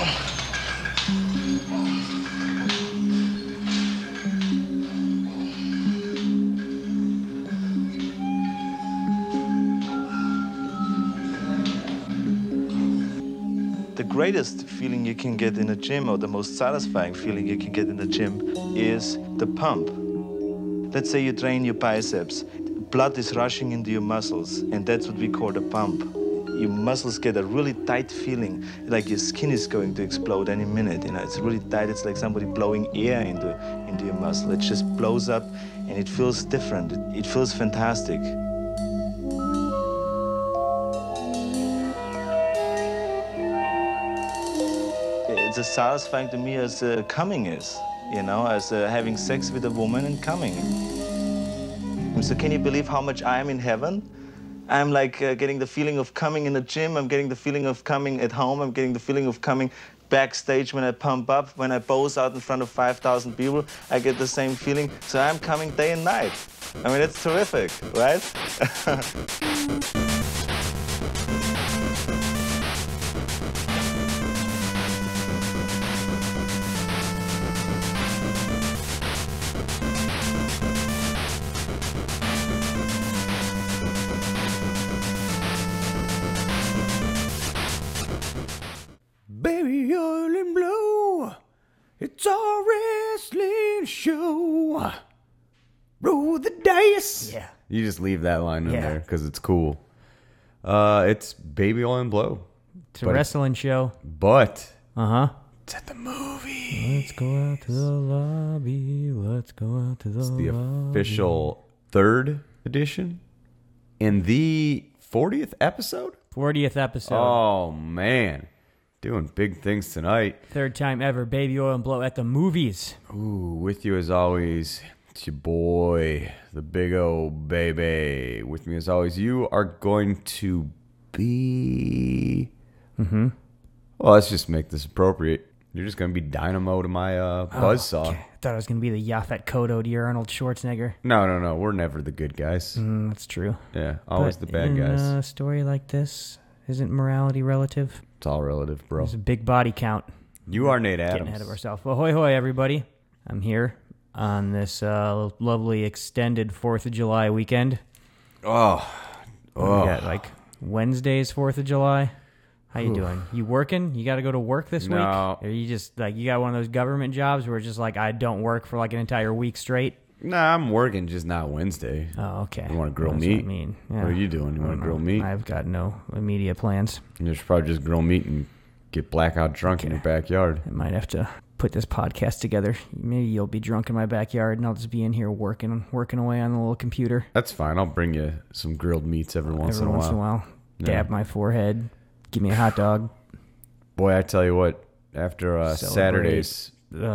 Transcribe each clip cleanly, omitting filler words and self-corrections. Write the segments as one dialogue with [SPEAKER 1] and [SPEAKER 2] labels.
[SPEAKER 1] The greatest feeling you can get in a gym, or the most satisfying feeling you can get in the gym, is the pump. Let's say you train your biceps. Blood is rushing into your muscles, and that's what we call the pump. Your muscles get a really tight feeling, like your skin is going to explode any minute. You know, it's really tight. It's like somebody blowing air into your muscle. It just blows up, and it feels different. It feels fantastic. It's as satisfying to me as coming is, you know, as having sex with a woman and coming. So can you believe how much I am in heaven? I'm like getting the feeling of coming in the gym. I'm getting the feeling of coming at home. I'm getting the feeling of coming backstage when I pump up, when I pose out in front of 5,000 people. I get the same feeling. So I'm coming day and night. I mean, it's terrific, right?
[SPEAKER 2] Baby oil and blow, it's a wrestling show. Roll the dice.
[SPEAKER 3] Yeah.
[SPEAKER 2] You just leave that line in
[SPEAKER 3] Yeah.
[SPEAKER 2] there because it's cool. It's Baby Oil and Blow.
[SPEAKER 3] It's a wrestling show.
[SPEAKER 2] But
[SPEAKER 3] Uh-huh.
[SPEAKER 2] it's at the movie.
[SPEAKER 3] Let's go out to the lobby. Let's go out to the
[SPEAKER 2] It's the
[SPEAKER 3] lobby.
[SPEAKER 2] official 3rd edition in the 40th episode.
[SPEAKER 3] 40th episode.
[SPEAKER 2] Oh, man. Doing big things tonight.
[SPEAKER 3] Third time ever. Baby Oil and Blow at the movies.
[SPEAKER 2] Ooh, with you as always, it's your boy, the big O baby. With me as always, you are going to be...
[SPEAKER 3] Mm-hmm.
[SPEAKER 2] Well, let's just make this appropriate. You're just going to be Dynamo to my buzzsaw.
[SPEAKER 3] Okay. I thought I was going to be the Yaphet Kotto to your Arnold Schwarzenegger.
[SPEAKER 2] No. We're never the good guys.
[SPEAKER 3] That's true.
[SPEAKER 2] Yeah, always
[SPEAKER 3] But
[SPEAKER 2] the bad guys.
[SPEAKER 3] in a story like this, isn't morality relative?
[SPEAKER 2] It's all relative, bro.
[SPEAKER 3] There's a big body count.
[SPEAKER 2] You are Nate Adams.
[SPEAKER 3] Getting ahead of ourselves. Well, hoy hoy, everybody. I'm here on this lovely extended 4th of July weekend.
[SPEAKER 2] Oh.
[SPEAKER 3] We got like Wednesday's 4th of July. How you doing? You working? You got to go to work this week?
[SPEAKER 2] No.
[SPEAKER 3] Or you just like, you got one of those government jobs where it's just like, I don't work for like an entire week straight?
[SPEAKER 2] Nah, I'm working, just not Wednesday.
[SPEAKER 3] Oh, okay.
[SPEAKER 2] You want to grill
[SPEAKER 3] That's
[SPEAKER 2] meat?
[SPEAKER 3] what I mean. Yeah.
[SPEAKER 2] What are you doing? You
[SPEAKER 3] I
[SPEAKER 2] want
[SPEAKER 3] don't
[SPEAKER 2] to grill
[SPEAKER 3] know.
[SPEAKER 2] meat?
[SPEAKER 3] I've got no immediate plans.
[SPEAKER 2] You should probably just grill meat and get blackout drunk in your backyard.
[SPEAKER 3] I might have to put this podcast together. Maybe you'll be drunk in my backyard, and I'll just be in here working away on the little computer.
[SPEAKER 2] That's fine. I'll bring you some grilled meats every once in a while. Yeah.
[SPEAKER 3] Dab my forehead. Give me a hot dog.
[SPEAKER 2] Boy, I tell you what, after Saturday's...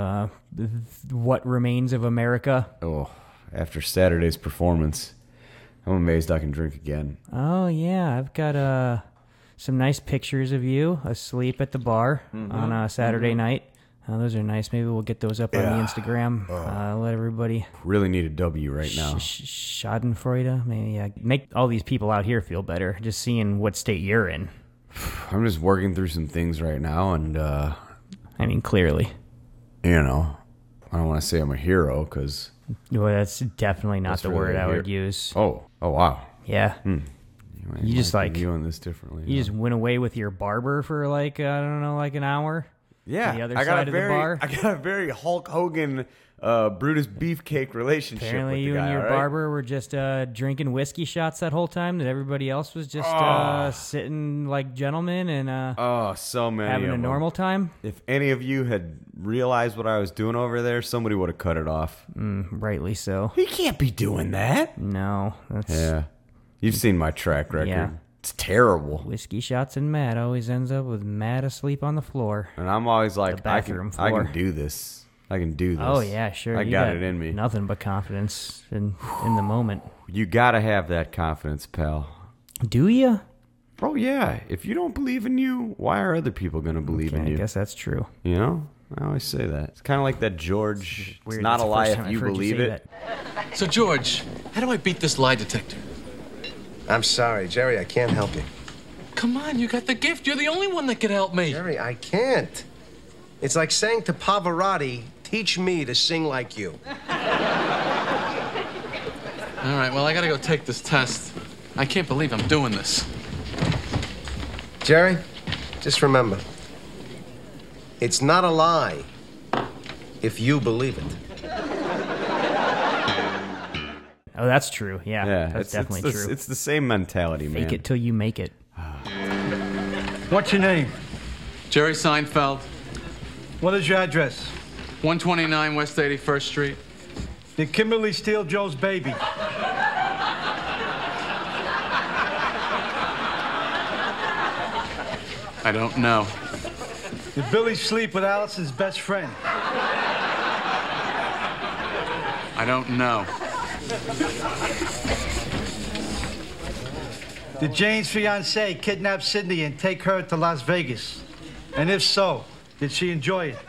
[SPEAKER 3] What remains of America.
[SPEAKER 2] After Saturday's performance, I'm amazed I can drink again.
[SPEAKER 3] Oh, yeah. I've got some nice pictures of you asleep at the bar on a Saturday night. Those are nice. Maybe we'll get those up on the Instagram. Let everybody...
[SPEAKER 2] Really need a W right now.
[SPEAKER 3] Schadenfreude. Maybe make all these people out here feel better. Just seeing what state you're in.
[SPEAKER 2] I'm just working through some things right now, and,
[SPEAKER 3] I mean, clearly.
[SPEAKER 2] you know, I don't want to say I'm a hero, because...
[SPEAKER 3] Well, that's definitely not the
[SPEAKER 2] really
[SPEAKER 3] word I
[SPEAKER 2] a
[SPEAKER 3] would
[SPEAKER 2] hero.
[SPEAKER 3] use.
[SPEAKER 2] Oh, wow.
[SPEAKER 3] Yeah. You just like...
[SPEAKER 2] viewing this differently.
[SPEAKER 3] You just went away with your barber for like, I don't know, like an hour?
[SPEAKER 2] Yeah,
[SPEAKER 3] The other
[SPEAKER 2] I got
[SPEAKER 3] side
[SPEAKER 2] a
[SPEAKER 3] of the
[SPEAKER 2] very,
[SPEAKER 3] bar?
[SPEAKER 2] I got a very Hulk Hogan, Brutus Beefcake relationship
[SPEAKER 3] Apparently
[SPEAKER 2] with the
[SPEAKER 3] you
[SPEAKER 2] guy,
[SPEAKER 3] and your
[SPEAKER 2] all right?
[SPEAKER 3] barber were just drinking whiskey shots that whole time, that everybody else was just sitting like gentlemen and
[SPEAKER 2] So many
[SPEAKER 3] having
[SPEAKER 2] of
[SPEAKER 3] a
[SPEAKER 2] them.
[SPEAKER 3] normal time.
[SPEAKER 2] If any of you had realized what I was doing over there, somebody would have cut it off.
[SPEAKER 3] Rightly so.
[SPEAKER 2] He can't be doing that.
[SPEAKER 3] No, that's
[SPEAKER 2] Yeah, you've seen my track record.
[SPEAKER 3] Yeah.
[SPEAKER 2] It's terrible.
[SPEAKER 3] whiskey shots, and Matt always ends up with Matt asleep on the floor.
[SPEAKER 2] And I'm always like,
[SPEAKER 3] The bathroom
[SPEAKER 2] I
[SPEAKER 3] floor.
[SPEAKER 2] can do this. I can do this.
[SPEAKER 3] Oh yeah, sure.
[SPEAKER 2] I
[SPEAKER 3] You
[SPEAKER 2] got it in me.
[SPEAKER 3] Nothing but confidence in the moment.
[SPEAKER 2] You gotta have that confidence, pal.
[SPEAKER 3] Do you?
[SPEAKER 2] Oh yeah. If you don't believe in you, why are other people gonna believe in
[SPEAKER 3] I
[SPEAKER 2] you?
[SPEAKER 3] guess that's true.
[SPEAKER 2] You know? I always say that. It's kind of like that George. It's
[SPEAKER 3] Weird,
[SPEAKER 2] not
[SPEAKER 3] that's
[SPEAKER 2] a
[SPEAKER 3] the
[SPEAKER 2] lie
[SPEAKER 3] first
[SPEAKER 2] if
[SPEAKER 3] time
[SPEAKER 2] you
[SPEAKER 3] I've heard
[SPEAKER 2] believe
[SPEAKER 3] say
[SPEAKER 2] it.
[SPEAKER 3] that.
[SPEAKER 4] So, George, how do I beat this lie detector?
[SPEAKER 5] I'm sorry, Jerry, I can't help you.
[SPEAKER 4] Come on, you got the gift. You're the only one that can help me.
[SPEAKER 5] Jerry, I can't. It's like saying to Pavarotti, teach me to sing like you.
[SPEAKER 4] All right, well, I gotta go take this test. I can't believe I'm doing this.
[SPEAKER 5] Jerry, just remember, it's not a lie if you believe it.
[SPEAKER 3] Oh, that's true. Yeah,
[SPEAKER 2] Yeah,
[SPEAKER 3] that's definitely true.
[SPEAKER 2] It's the same mentality, man.
[SPEAKER 3] Fake it till you make it.
[SPEAKER 6] What's your name?
[SPEAKER 4] Jerry Seinfeld,
[SPEAKER 6] What is your address?
[SPEAKER 4] 129 West 81st Street.
[SPEAKER 6] Did Kimberly steal Joe's baby?
[SPEAKER 4] I don't know.
[SPEAKER 6] Did Billy sleep with Alice's best friend?
[SPEAKER 4] I don't know.
[SPEAKER 6] Did Jane's fiancée kidnap Sydney and take her to Las Vegas? And if so, did she enjoy it?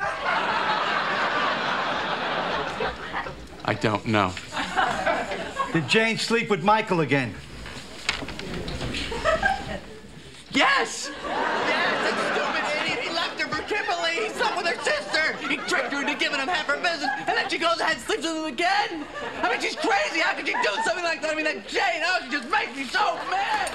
[SPEAKER 4] I don't know.
[SPEAKER 6] Did Jane sleep with Michael again?
[SPEAKER 7] Yes! Yes, that stupid idiot. He left her for Kimberly. He slept with her sister. He tricked her into giving him half her business, and then she goes ahead and sleeps with him again. I mean, she's crazy. How could she do something like that? I mean, that Jane, oh, she just makes me so mad.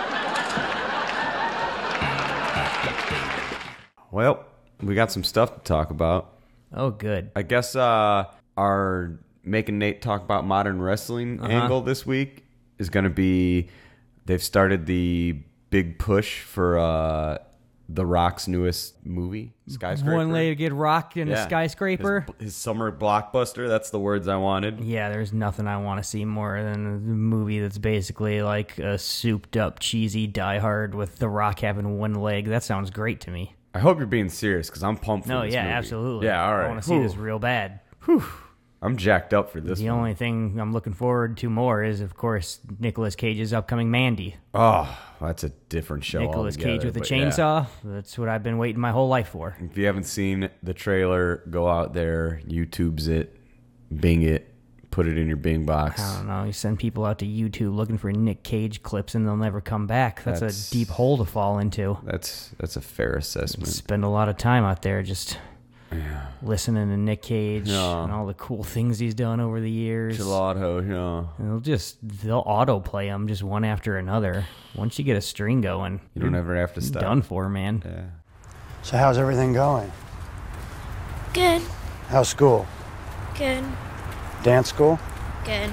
[SPEAKER 2] Well, we got some stuff to talk about.
[SPEAKER 3] Oh, good.
[SPEAKER 2] I guess our making Nate talk about modern wrestling angle this week is going to be they've started the big push for The Rock's newest movie, Skyscraper.
[SPEAKER 3] One-legged rock in a skyscraper.
[SPEAKER 2] His summer blockbuster. That's the words I wanted.
[SPEAKER 3] Yeah, there's nothing I want to see more than a movie that's basically like a souped-up, cheesy Die Hard with The Rock having one leg. That sounds great to me.
[SPEAKER 2] I hope you're being serious because I'm pumped for
[SPEAKER 3] No,
[SPEAKER 2] this
[SPEAKER 3] yeah,
[SPEAKER 2] movie.
[SPEAKER 3] absolutely.
[SPEAKER 2] Yeah, all right.
[SPEAKER 3] I want to see this real bad.
[SPEAKER 2] I'm jacked up for this
[SPEAKER 3] The
[SPEAKER 2] one.
[SPEAKER 3] only thing I'm looking forward to more is, of course, Nicolas Cage's upcoming Mandy.
[SPEAKER 2] Oh, that's a different show
[SPEAKER 3] Nicolas
[SPEAKER 2] altogether,
[SPEAKER 3] Cage with a
[SPEAKER 2] but yeah.
[SPEAKER 3] chainsaw. That's what I've been waiting my whole life for.
[SPEAKER 2] If you haven't seen the trailer, go out there, YouTube's it, Bing it, put it in your Bing box.
[SPEAKER 3] I don't know. You send people out to YouTube looking for Nick Cage clips and they'll never come back. That's
[SPEAKER 2] That's-
[SPEAKER 3] a deep hole to fall into.
[SPEAKER 2] That's a fair assessment.
[SPEAKER 3] Spend a lot of time out there just listening to Nick Cage
[SPEAKER 2] Yeah.
[SPEAKER 3] and all the cool things he's done over the years.
[SPEAKER 2] Gelato, yeah.
[SPEAKER 3] And they'll autoplay them just one after another. Once you get a string going,
[SPEAKER 2] You don't ever have to
[SPEAKER 3] you're
[SPEAKER 2] stop.
[SPEAKER 3] done for, man.
[SPEAKER 2] Yeah.
[SPEAKER 8] So how's everything going?
[SPEAKER 9] Good,
[SPEAKER 8] How's school?
[SPEAKER 9] good,
[SPEAKER 8] Dance school?
[SPEAKER 9] good.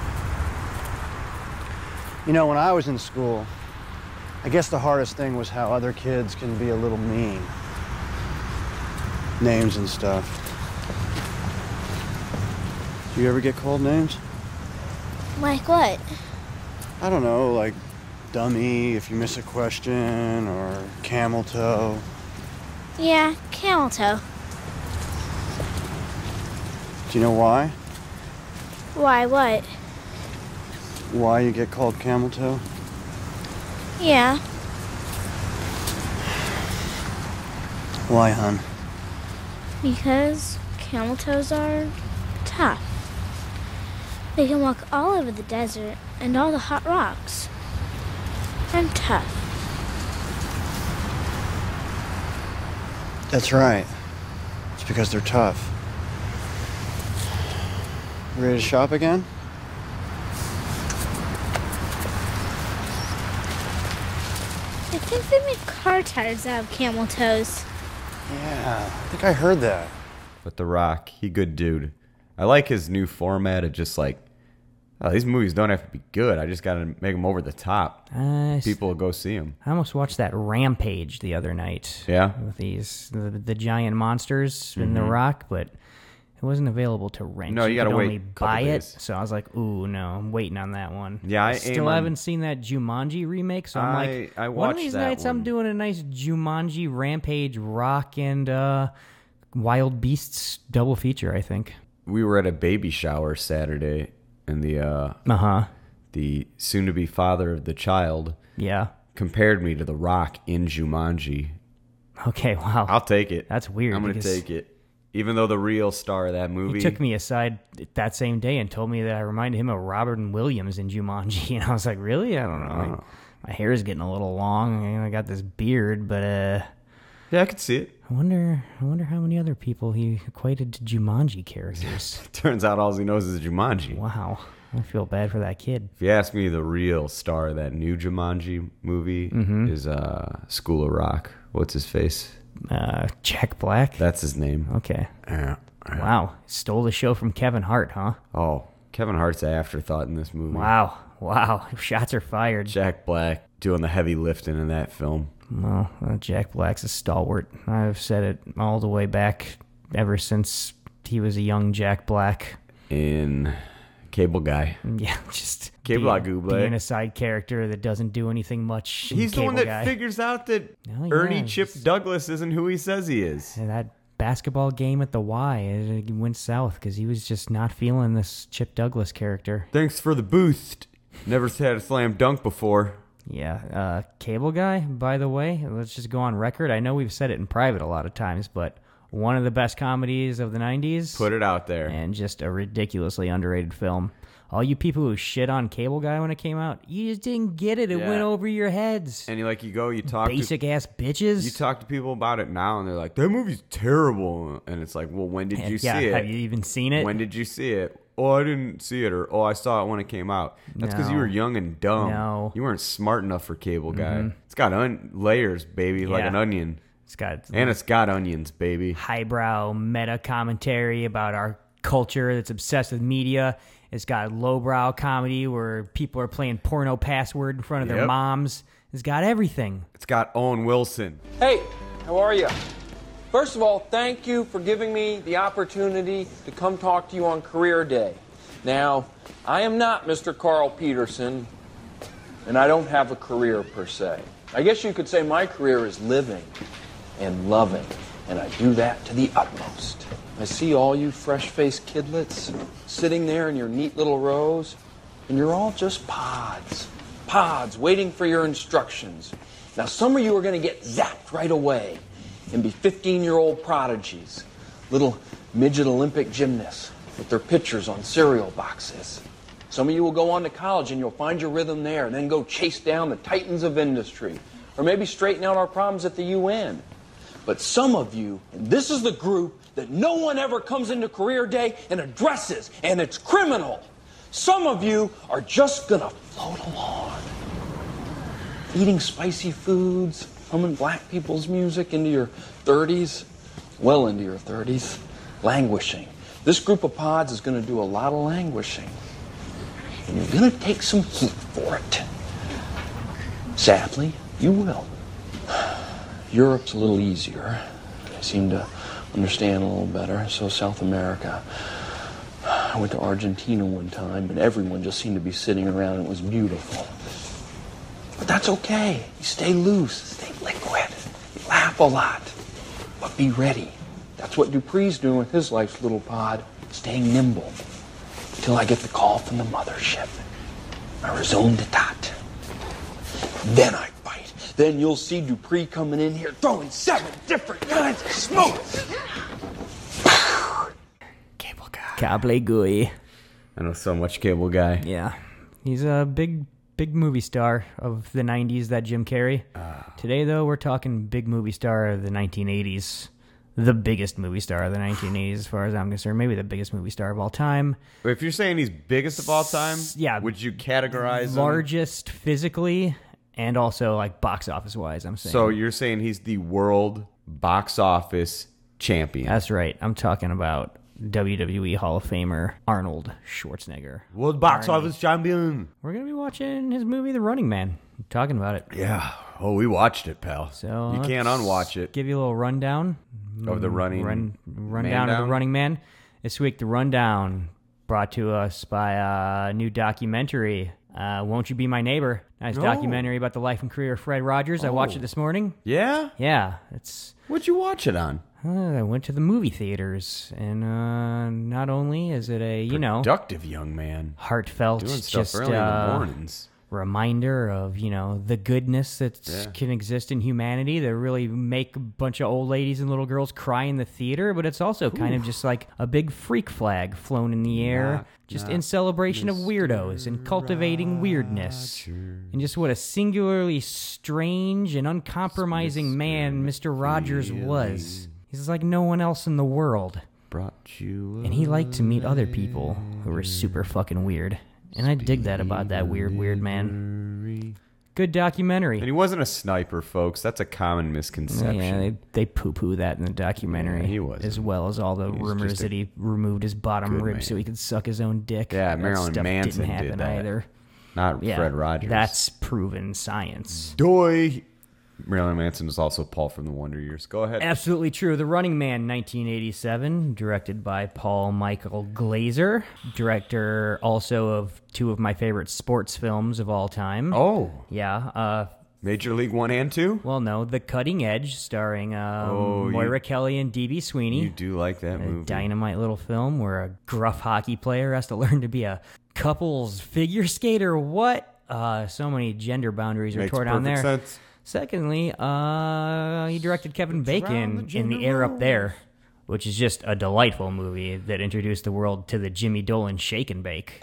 [SPEAKER 8] You know, when I was in school, I guess the hardest thing was how other kids can be a little mean. Names and stuff. Do you ever get called names?
[SPEAKER 9] Like what?
[SPEAKER 8] I don't know, like dummy if you miss a question, or camel toe.
[SPEAKER 9] Yeah, camel toe.
[SPEAKER 8] Do you know why?
[SPEAKER 9] Why, what?
[SPEAKER 8] Why you get called camel toe?
[SPEAKER 9] Yeah,
[SPEAKER 8] Why, hon?
[SPEAKER 9] because camel toes are tough. They can walk all over the desert and all the hot rocks. I'm tough.
[SPEAKER 8] That's right. It's because they're tough. You ready to shop again?
[SPEAKER 9] I think they make car tires out of camel toes.
[SPEAKER 8] Yeah, I think I heard that.
[SPEAKER 2] But The Rock, he good dude. I like his new format of just like, oh, these movies don't have to be good. I just got to make them over the top. People will go see them.
[SPEAKER 3] I almost watched that Rampage the other night.
[SPEAKER 2] Yeah?
[SPEAKER 3] With the giant monsters in The Rock, but it wasn't available to rent.
[SPEAKER 2] No, you gotta
[SPEAKER 3] could
[SPEAKER 2] wait
[SPEAKER 3] only
[SPEAKER 2] a couple
[SPEAKER 3] buy
[SPEAKER 2] days.
[SPEAKER 3] it. So I was like, ooh, no, I'm waiting on that one.
[SPEAKER 2] Yeah, I aim
[SPEAKER 3] still
[SPEAKER 2] on-
[SPEAKER 3] haven't seen that Jumanji remake, so I'm like,
[SPEAKER 2] I
[SPEAKER 3] one of
[SPEAKER 2] watched
[SPEAKER 3] these
[SPEAKER 2] that
[SPEAKER 3] nights
[SPEAKER 2] one.
[SPEAKER 3] I'm doing a nice Jumanji, Rampage, Rock, and Wild Beasts double feature, I think.
[SPEAKER 2] We were at a baby shower Saturday, and the soon-to-be father of the child
[SPEAKER 3] Yeah.
[SPEAKER 2] compared me to The Rock in Jumanji.
[SPEAKER 3] Okay, wow.
[SPEAKER 2] I'll take it.
[SPEAKER 3] That's weird.
[SPEAKER 2] I'm going to
[SPEAKER 3] because
[SPEAKER 2] take it. Even though the real star of that movie...
[SPEAKER 3] He took me aside that same day and told me that I reminded him of Robert Williams in Jumanji, and I was like, really? I don't know. My hair is getting a little long, and I got this beard, but
[SPEAKER 2] Yeah, I could see it.
[SPEAKER 3] I wonder how many other people he equated to Jumanji characters.
[SPEAKER 2] Turns out all he knows is Jumanji.
[SPEAKER 3] Wow. I feel bad for that kid.
[SPEAKER 2] If you ask me, the real star of that new Jumanji movie is School of Rock. What's his face?
[SPEAKER 3] Jack Black?
[SPEAKER 2] That's his name.
[SPEAKER 3] Okay. Wow. Stole the show from Kevin Hart, huh?
[SPEAKER 2] Oh, Kevin Hart's an afterthought in this movie.
[SPEAKER 3] Wow. Shots are fired.
[SPEAKER 2] Jack Black doing the heavy lifting in that film.
[SPEAKER 3] Well, Jack Black's a stalwart. I've said it all the way back ever since he was a young Jack Black.
[SPEAKER 2] In Cable Guy.
[SPEAKER 3] Yeah, just
[SPEAKER 2] Cable Guy.
[SPEAKER 3] being a side character that doesn't do anything much.
[SPEAKER 2] He's the one that
[SPEAKER 3] Guy.
[SPEAKER 2] figures out that
[SPEAKER 3] Oh, yeah,
[SPEAKER 2] Ernie Chip Douglas isn't who he says he is.
[SPEAKER 3] And that basketball game at the Y, it went south because he was just not feeling this Chip Douglas character.
[SPEAKER 2] Thanks for the boost. Never had a slam dunk before.
[SPEAKER 3] Yeah, Cable Guy, by the way, let's just go on record. I know we've said it in private a lot of times, but one of the best comedies of the 90s.
[SPEAKER 2] Put it out there.
[SPEAKER 3] And just a ridiculously underrated film. All you people who shit on Cable Guy when it came out, you just didn't get it. It went over your heads.
[SPEAKER 2] And you talk
[SPEAKER 3] Basic-ass bitches.
[SPEAKER 2] You talk to people about it now, and they're like, that movie's terrible. And it's like, well, when did you see it?
[SPEAKER 3] Have you even seen it?
[SPEAKER 2] When did you see it? Oh, I didn't see it. Or, oh, I saw it when it came out. That's because you were young and dumb.
[SPEAKER 3] No.
[SPEAKER 2] You weren't smart enough for Cable Guy. It's got layers, baby, like an onion. It's got onions, baby.
[SPEAKER 3] Highbrow meta commentary about our culture that's obsessed with media. It's got lowbrow comedy where people are playing porno password in front of their moms. It's got everything.
[SPEAKER 2] It's got Owen Wilson.
[SPEAKER 10] Hey, how are you? First of all, thank you for giving me the opportunity to come talk to you on Career Day. Now, I am not Mr. Carl Peterson, and I don't have a career per se. I guess you could say my career is living and loving, and I do that to the utmost. I see all you fresh-faced kidlets sitting there in your neat little rows, and you're all just pods waiting for your instructions. Now, some of you are going to get zapped right away and be 15-year-old prodigies, little midget Olympic gymnasts with their pictures on cereal boxes. Some of you will go on to college and you'll find your rhythm there and then go chase down the titans of industry, or maybe straighten out our problems at the UN. But some of you, and this is the group that no one ever comes into Career Day and addresses, and it's criminal. Some of you are just gonna float along, eating spicy foods, humming black people's music into your 30s, well into your 30s, languishing. This group of pods is gonna do a lot of languishing, and you're gonna take some heat for it. Sadly, you will. Europe's a little easier. I seem to understand a little better. So South America. I went to Argentina one time, and everyone just seemed to be sitting around, and it was beautiful. But that's okay. You stay loose, stay liquid, you laugh a lot, but be ready. That's what Dupree's doing with his life's little pod, staying nimble until I get the call from the mothership. My raison d'etat. Then I bite. Then you'll see Dupree coming in here throwing 7 different kinds of smoke.
[SPEAKER 3] Cable Guy. Cable Guy.
[SPEAKER 2] I know so much Cable Guy.
[SPEAKER 3] Yeah. He's a big movie star of the 90s, that Jim Carrey. Today, though, we're talking big movie star of the 1980s. The biggest movie star of the 1980s, as far as I'm concerned. Maybe the biggest movie star of all time.
[SPEAKER 2] If you're saying he's biggest of all time, would you categorize
[SPEAKER 3] largest physically and also like box office wise, I'm saying.
[SPEAKER 2] So you're saying he's the world box office champion.
[SPEAKER 3] That's right. I'm talking about WWE Hall of Famer Arnold Schwarzenegger.
[SPEAKER 2] World box office champion.
[SPEAKER 3] We're going to be watching his movie The Running Man. Talking about it.
[SPEAKER 2] Yeah. Oh, we watched it, pal.
[SPEAKER 3] So
[SPEAKER 2] you can't unwatch it.
[SPEAKER 3] Give you a little rundown
[SPEAKER 2] of the
[SPEAKER 3] rundown of The Running Man. This week, The Rundown brought to us by a new documentary, Won't You Be My Neighbor? Nice documentary about the life and career of Fred Rogers. I watched it this morning.
[SPEAKER 2] Yeah?
[SPEAKER 3] Yeah.
[SPEAKER 2] What'd you watch it on?
[SPEAKER 3] I went to the movie theaters, and not only is it a,
[SPEAKER 2] productive young man,
[SPEAKER 3] heartfelt,
[SPEAKER 2] doing stuff
[SPEAKER 3] just
[SPEAKER 2] early in the mornings.
[SPEAKER 3] reminder of, the goodness that can exist in humanity, that really make a bunch of old ladies and little girls cry in the theater, but it's also kind of just like a big freak flag flown in the air, just in celebration of weirdos and cultivating weirdness. And just what a singularly strange and uncompromising man Mr. Rogers was. He's like no one else in the world. And he liked to meet other people who were super fucking weird. And I dig that about that weird man. Good documentary.
[SPEAKER 2] And he wasn't a sniper, folks. That's a common misconception.
[SPEAKER 3] Yeah, they poo-poo that in the documentary.
[SPEAKER 2] Yeah, he wasn't.
[SPEAKER 3] As well as all the rumors that he removed his bottom rib so he could suck his own dick.
[SPEAKER 2] Yeah,
[SPEAKER 3] that
[SPEAKER 2] Marilyn
[SPEAKER 3] stuff
[SPEAKER 2] Manson
[SPEAKER 3] didn't happen
[SPEAKER 2] did that.
[SPEAKER 3] either.
[SPEAKER 2] Not Fred Rogers.
[SPEAKER 3] That's proven science.
[SPEAKER 2] Doy. Marilyn Manson was also Paul from the Wonder Years. Go ahead.
[SPEAKER 3] Absolutely true. The Running Man, 1987, directed by Paul Michael Glazer, director also of two of my favorite sports films of all time.
[SPEAKER 2] Oh.
[SPEAKER 3] Yeah.
[SPEAKER 2] Major League 1 and 2?
[SPEAKER 3] Well, no, The Cutting Edge, starring Moira Kelly and D.B. Sweeney.
[SPEAKER 2] You do like that movie.
[SPEAKER 3] A dynamite little film where a gruff hockey player has to learn to be a couples figure skater. What? So many gender boundaries are torn down there.
[SPEAKER 2] Sense.
[SPEAKER 3] Secondly, he directed Kevin Bacon in The Air Up There, which is just a delightful movie that introduced the world to the Jimmy Dolan Shake and Bake.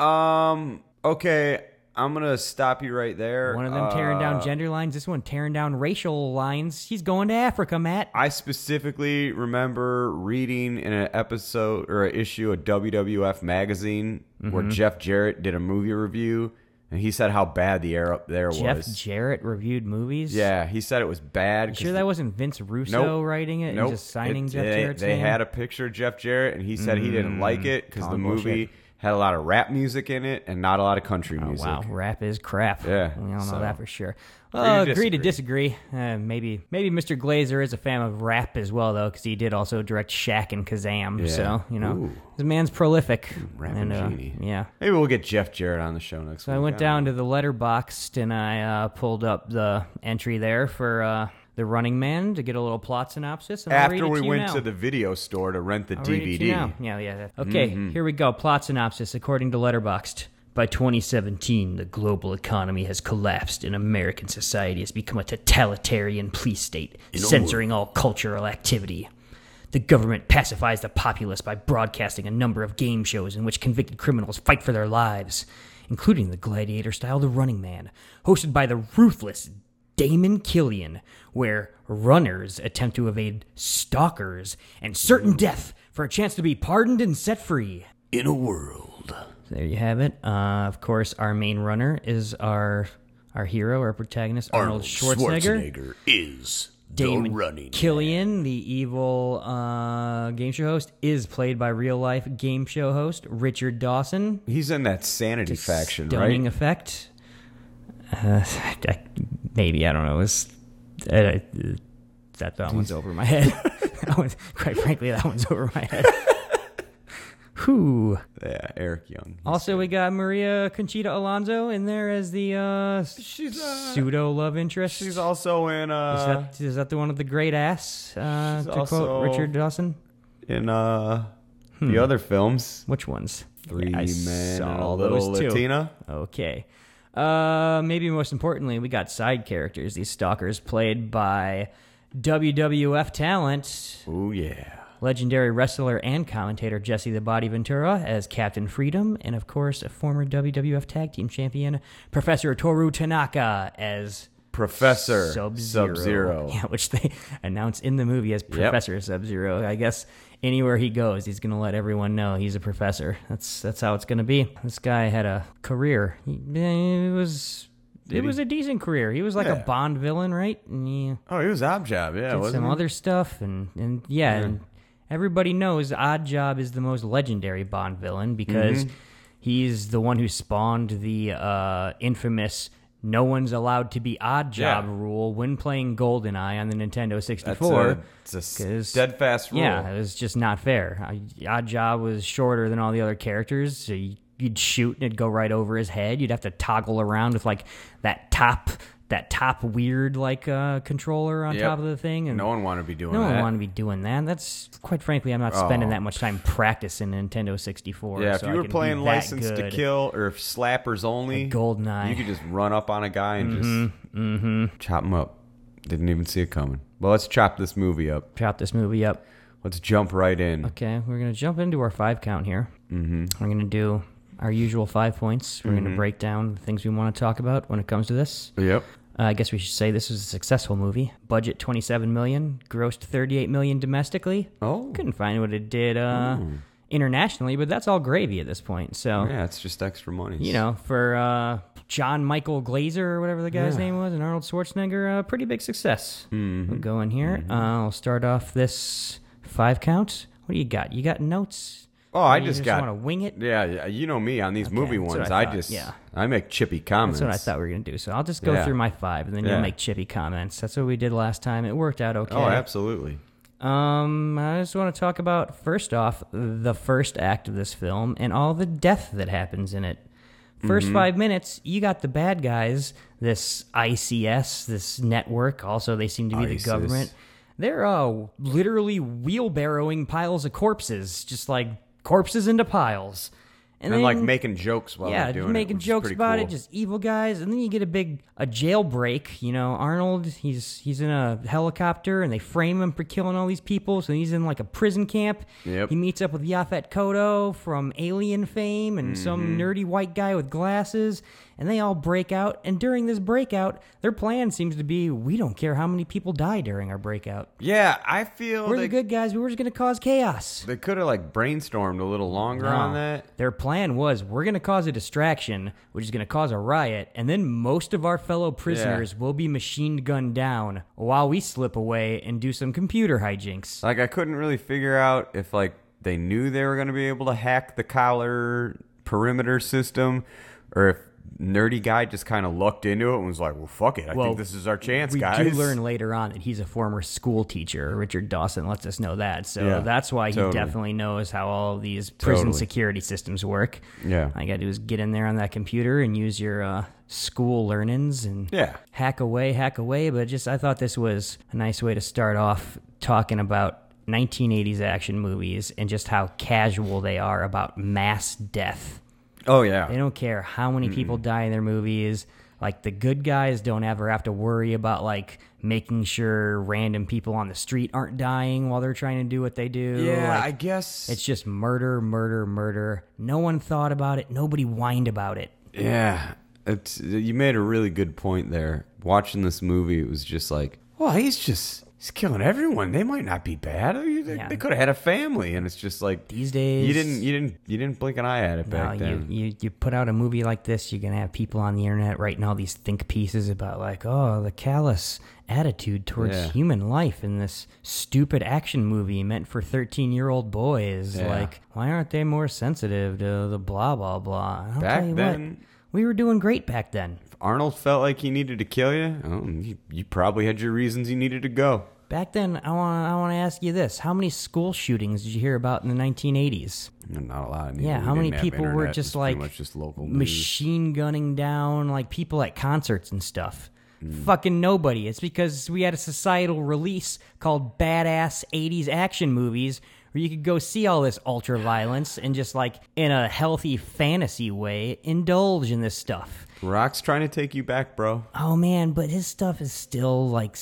[SPEAKER 2] Okay, I'm going to stop you right there.
[SPEAKER 3] One of them tearing down gender lines, this one tearing down racial lines. He's going to Africa, Matt.
[SPEAKER 2] I specifically remember reading in an episode or an issue of WWF magazine where Jeff Jarrett did a movie review. And he said how bad The Air Up There was.
[SPEAKER 3] Jeff Jarrett reviewed movies?
[SPEAKER 2] Yeah, he said it was bad.
[SPEAKER 3] You sure that wasn't Vince Russo writing it and just signing Jeff Jarrett's name?
[SPEAKER 2] They had a picture of Jeff Jarrett, and he said he didn't like it because the movie had a lot of rap music in it and not a lot of country music.
[SPEAKER 3] Wow, rap is crap.
[SPEAKER 2] Yeah.
[SPEAKER 3] We all know that for sure. Well, agree to disagree. Maybe Mr. Glazer is a fan of rap as well, though, because he did also direct Shaq and Kazam.
[SPEAKER 2] Yeah.
[SPEAKER 3] So, the man's prolific.
[SPEAKER 2] Rapping genie.
[SPEAKER 3] Yeah.
[SPEAKER 2] Maybe we'll get Jeff Jarrett on the show next week.
[SPEAKER 3] So I went down to the Letterboxd and I pulled up the entry there for The Running Man to get a little plot synopsis. And
[SPEAKER 2] After we went to the video store to rent the
[SPEAKER 3] I'll
[SPEAKER 2] DVD.
[SPEAKER 3] read it to you now. Yeah. Okay, here we go. Plot synopsis according to Letterboxd. By 2017, the global economy has collapsed and American society has become a totalitarian police state, censoring all cultural activity. The government pacifies the populace by broadcasting a number of game shows in which convicted criminals fight for their lives, including the gladiator-style The Running Man, hosted by the ruthless Damon Killian, where runners attempt to evade stalkers and certain death for a chance to be pardoned and set free. In a world. There you have it. Of course, our main runner is our hero, our protagonist, Arnold Schwarzenegger
[SPEAKER 11] is
[SPEAKER 3] Damon
[SPEAKER 11] the Running
[SPEAKER 3] Killian, the evil game show host, is played by real-life game show host Richard Dawson.
[SPEAKER 2] He's in that Sanity faction, right?
[SPEAKER 3] Stunning effect. Maybe, I don't know. That one's over my head. Quite frankly, that one's over my head. Whew.
[SPEAKER 2] Yeah, Eric Young.
[SPEAKER 3] Also, we got Maria Conchita Alonso in there as the pseudo love interest.
[SPEAKER 2] She's also in.
[SPEAKER 3] Is that the one with the great ass? To quote Richard Dawson.
[SPEAKER 2] In the other films.
[SPEAKER 3] Which ones?
[SPEAKER 2] Three Men and a
[SPEAKER 3] all
[SPEAKER 2] Little
[SPEAKER 3] those two.
[SPEAKER 2] Latina.
[SPEAKER 3] Okay. Maybe most importantly, we got side characters. These stalkers played by WWF talent.
[SPEAKER 2] Oh yeah.
[SPEAKER 3] Legendary wrestler and commentator Jesse the Body Ventura as Captain Freedom, and of course, a former WWF Tag Team Champion, Professor Toru Tanaka as
[SPEAKER 2] Professor
[SPEAKER 3] Sub-Zero. Yeah, which they announce in the movie as Professor Sub-Zero. I guess anywhere he goes, he's going to let everyone know he's a professor. That's how it's going to be. This guy had a career. It was a decent career. He was like a Bond villain, right? And he
[SPEAKER 2] was Oddjob, yeah.
[SPEAKER 3] Did some other stuff, and everybody knows Oddjob is the most legendary Bond villain because he's the one who spawned the infamous "no one's allowed to be Oddjob" rule when playing GoldenEye on the Nintendo 64.
[SPEAKER 2] It's a steadfast rule.
[SPEAKER 3] Yeah, it was just not fair. Oddjob was shorter than all the other characters, so you'd shoot and it'd go right over his head. You'd have to toggle around with like that top that top weird like controller on top of the thing. And
[SPEAKER 2] no one wanted to be doing
[SPEAKER 3] no
[SPEAKER 2] that.
[SPEAKER 3] one wanted to be doing that. That's quite frankly, I'm not spending that much time practicing Nintendo 64.
[SPEAKER 2] Yeah,
[SPEAKER 3] so
[SPEAKER 2] if you
[SPEAKER 3] I
[SPEAKER 2] were
[SPEAKER 3] can
[SPEAKER 2] playing
[SPEAKER 3] be that
[SPEAKER 2] License to
[SPEAKER 3] good.
[SPEAKER 2] Kill or Slappers Only,
[SPEAKER 3] GoldenEye,
[SPEAKER 2] you could just run up on a guy and just chop him up. Didn't even see it coming. Well, let's chop this movie up. Let's jump right in.
[SPEAKER 3] Okay, we're going to jump into our 5 count here. Mm-hmm. We're going to do our usual 5 points. We're going to break down the things we want to talk about when it comes to this.
[SPEAKER 2] Yep.
[SPEAKER 3] I guess we should say this was a successful movie. Budget $27 million, grossed $38 million domestically.
[SPEAKER 2] Oh.
[SPEAKER 3] Couldn't find what it did internationally, but that's all gravy at this point. So
[SPEAKER 2] Yeah, it's just extra money.
[SPEAKER 3] you know, for John Michael Glazer or whatever the guy's name was, and Arnold Schwarzenegger, pretty big success. We'll go in here. I'll start off this 5 count. What do you got? You got notes?
[SPEAKER 2] Oh, I
[SPEAKER 3] You
[SPEAKER 2] just got.
[SPEAKER 3] want to wing it?
[SPEAKER 2] Yeah, you know me on these movie
[SPEAKER 3] that's what
[SPEAKER 2] ones.
[SPEAKER 3] I
[SPEAKER 2] I
[SPEAKER 3] thought,
[SPEAKER 2] just,
[SPEAKER 3] yeah.
[SPEAKER 2] I make chippy comments.
[SPEAKER 3] That's what I thought we were going to do. So I'll just go through my 5, and then you'll make chippy comments. That's what we did last time. It worked out okay.
[SPEAKER 2] Oh, absolutely.
[SPEAKER 3] I just want to talk about, first off, the first act of this film and all the death that happens in it. First 5 minutes, you got the bad guys, this ICS, this network. Also, they seem to be the government. They're literally wheelbarrowing piles of corpses, just like corpses into piles.
[SPEAKER 2] And like making jokes while they're doing it.
[SPEAKER 3] Yeah, making jokes about it, just evil guys. And then you get a jailbreak. You know, Arnold, he's in a helicopter, and they frame him for killing all these people. So he's in like a prison camp.
[SPEAKER 2] Yep.
[SPEAKER 3] He meets up with Yaphet Kotto from Alien fame and some nerdy white guy with glasses. And they all break out. And during this breakout, their plan seems to be, we don't care how many people die during our breakout.
[SPEAKER 2] Yeah, I feel
[SPEAKER 3] We're the good guys, but we're just going to cause chaos.
[SPEAKER 2] They could have like brainstormed a little longer on that.
[SPEAKER 3] Their plan was, we're going to cause a distraction, which is going to cause a riot, and then most of our fellow prisoners will be machine gunned down while we slip away and do some computer hijinks.
[SPEAKER 2] Like, I couldn't really figure out if like they knew they were going to be able to hack the collar perimeter system, or if nerdy guy just kind of lucked into it and was like, well, fuck it. I think this is our chance, guys.
[SPEAKER 3] We do learn later on that he's a former school teacher. Richard Dawson lets us know that. So that's why he definitely knows how all of these prison security systems work.
[SPEAKER 2] Yeah.
[SPEAKER 3] All you got to do is get in there on that computer and use your school learnings and hack away. But just, I thought this was a nice way to start off talking about 1980s action movies and just how casual they are about mass death.
[SPEAKER 2] Oh, yeah.
[SPEAKER 3] They don't care how many people die in their movies. Like, the good guys don't ever have to worry about, like, making sure random people on the street aren't dying while they're trying to do what they do.
[SPEAKER 2] Yeah,
[SPEAKER 3] like,
[SPEAKER 2] I guess.
[SPEAKER 3] It's just murder. No one thought about it. Nobody whined about it.
[SPEAKER 2] Yeah. You made a really good point there. Watching this movie, it was just like, well, he's killing everyone. They might not be bad. They could have had a family, and it's just like
[SPEAKER 3] these days
[SPEAKER 2] you didn't blink an eye at it back then.
[SPEAKER 3] You put out a movie like this, you're gonna have people on the internet writing all these think pieces about like, oh, the callous attitude towards human life in this stupid action movie meant for 13-year-old boys. Like, why aren't they more sensitive to the blah blah blah? I'll
[SPEAKER 2] back
[SPEAKER 3] tell you
[SPEAKER 2] then,
[SPEAKER 3] what, we were doing great back then.
[SPEAKER 2] Arnold felt like he needed to kill you, you probably had your reasons he needed to go.
[SPEAKER 3] Back then, I want to ask you this. How many school shootings did you hear about in the 1980s?
[SPEAKER 2] Not a lot.
[SPEAKER 3] Yeah, how many people were just like
[SPEAKER 2] just local
[SPEAKER 3] machine gunning down like people at concerts and stuff? Fucking nobody. It's because we had a societal release called Badass 80s Action Movies where you could go see all this ultra violence and just like in a healthy fantasy way indulge in this stuff.
[SPEAKER 2] Rock's trying to take you back, bro.
[SPEAKER 3] Oh man, but his stuff is still like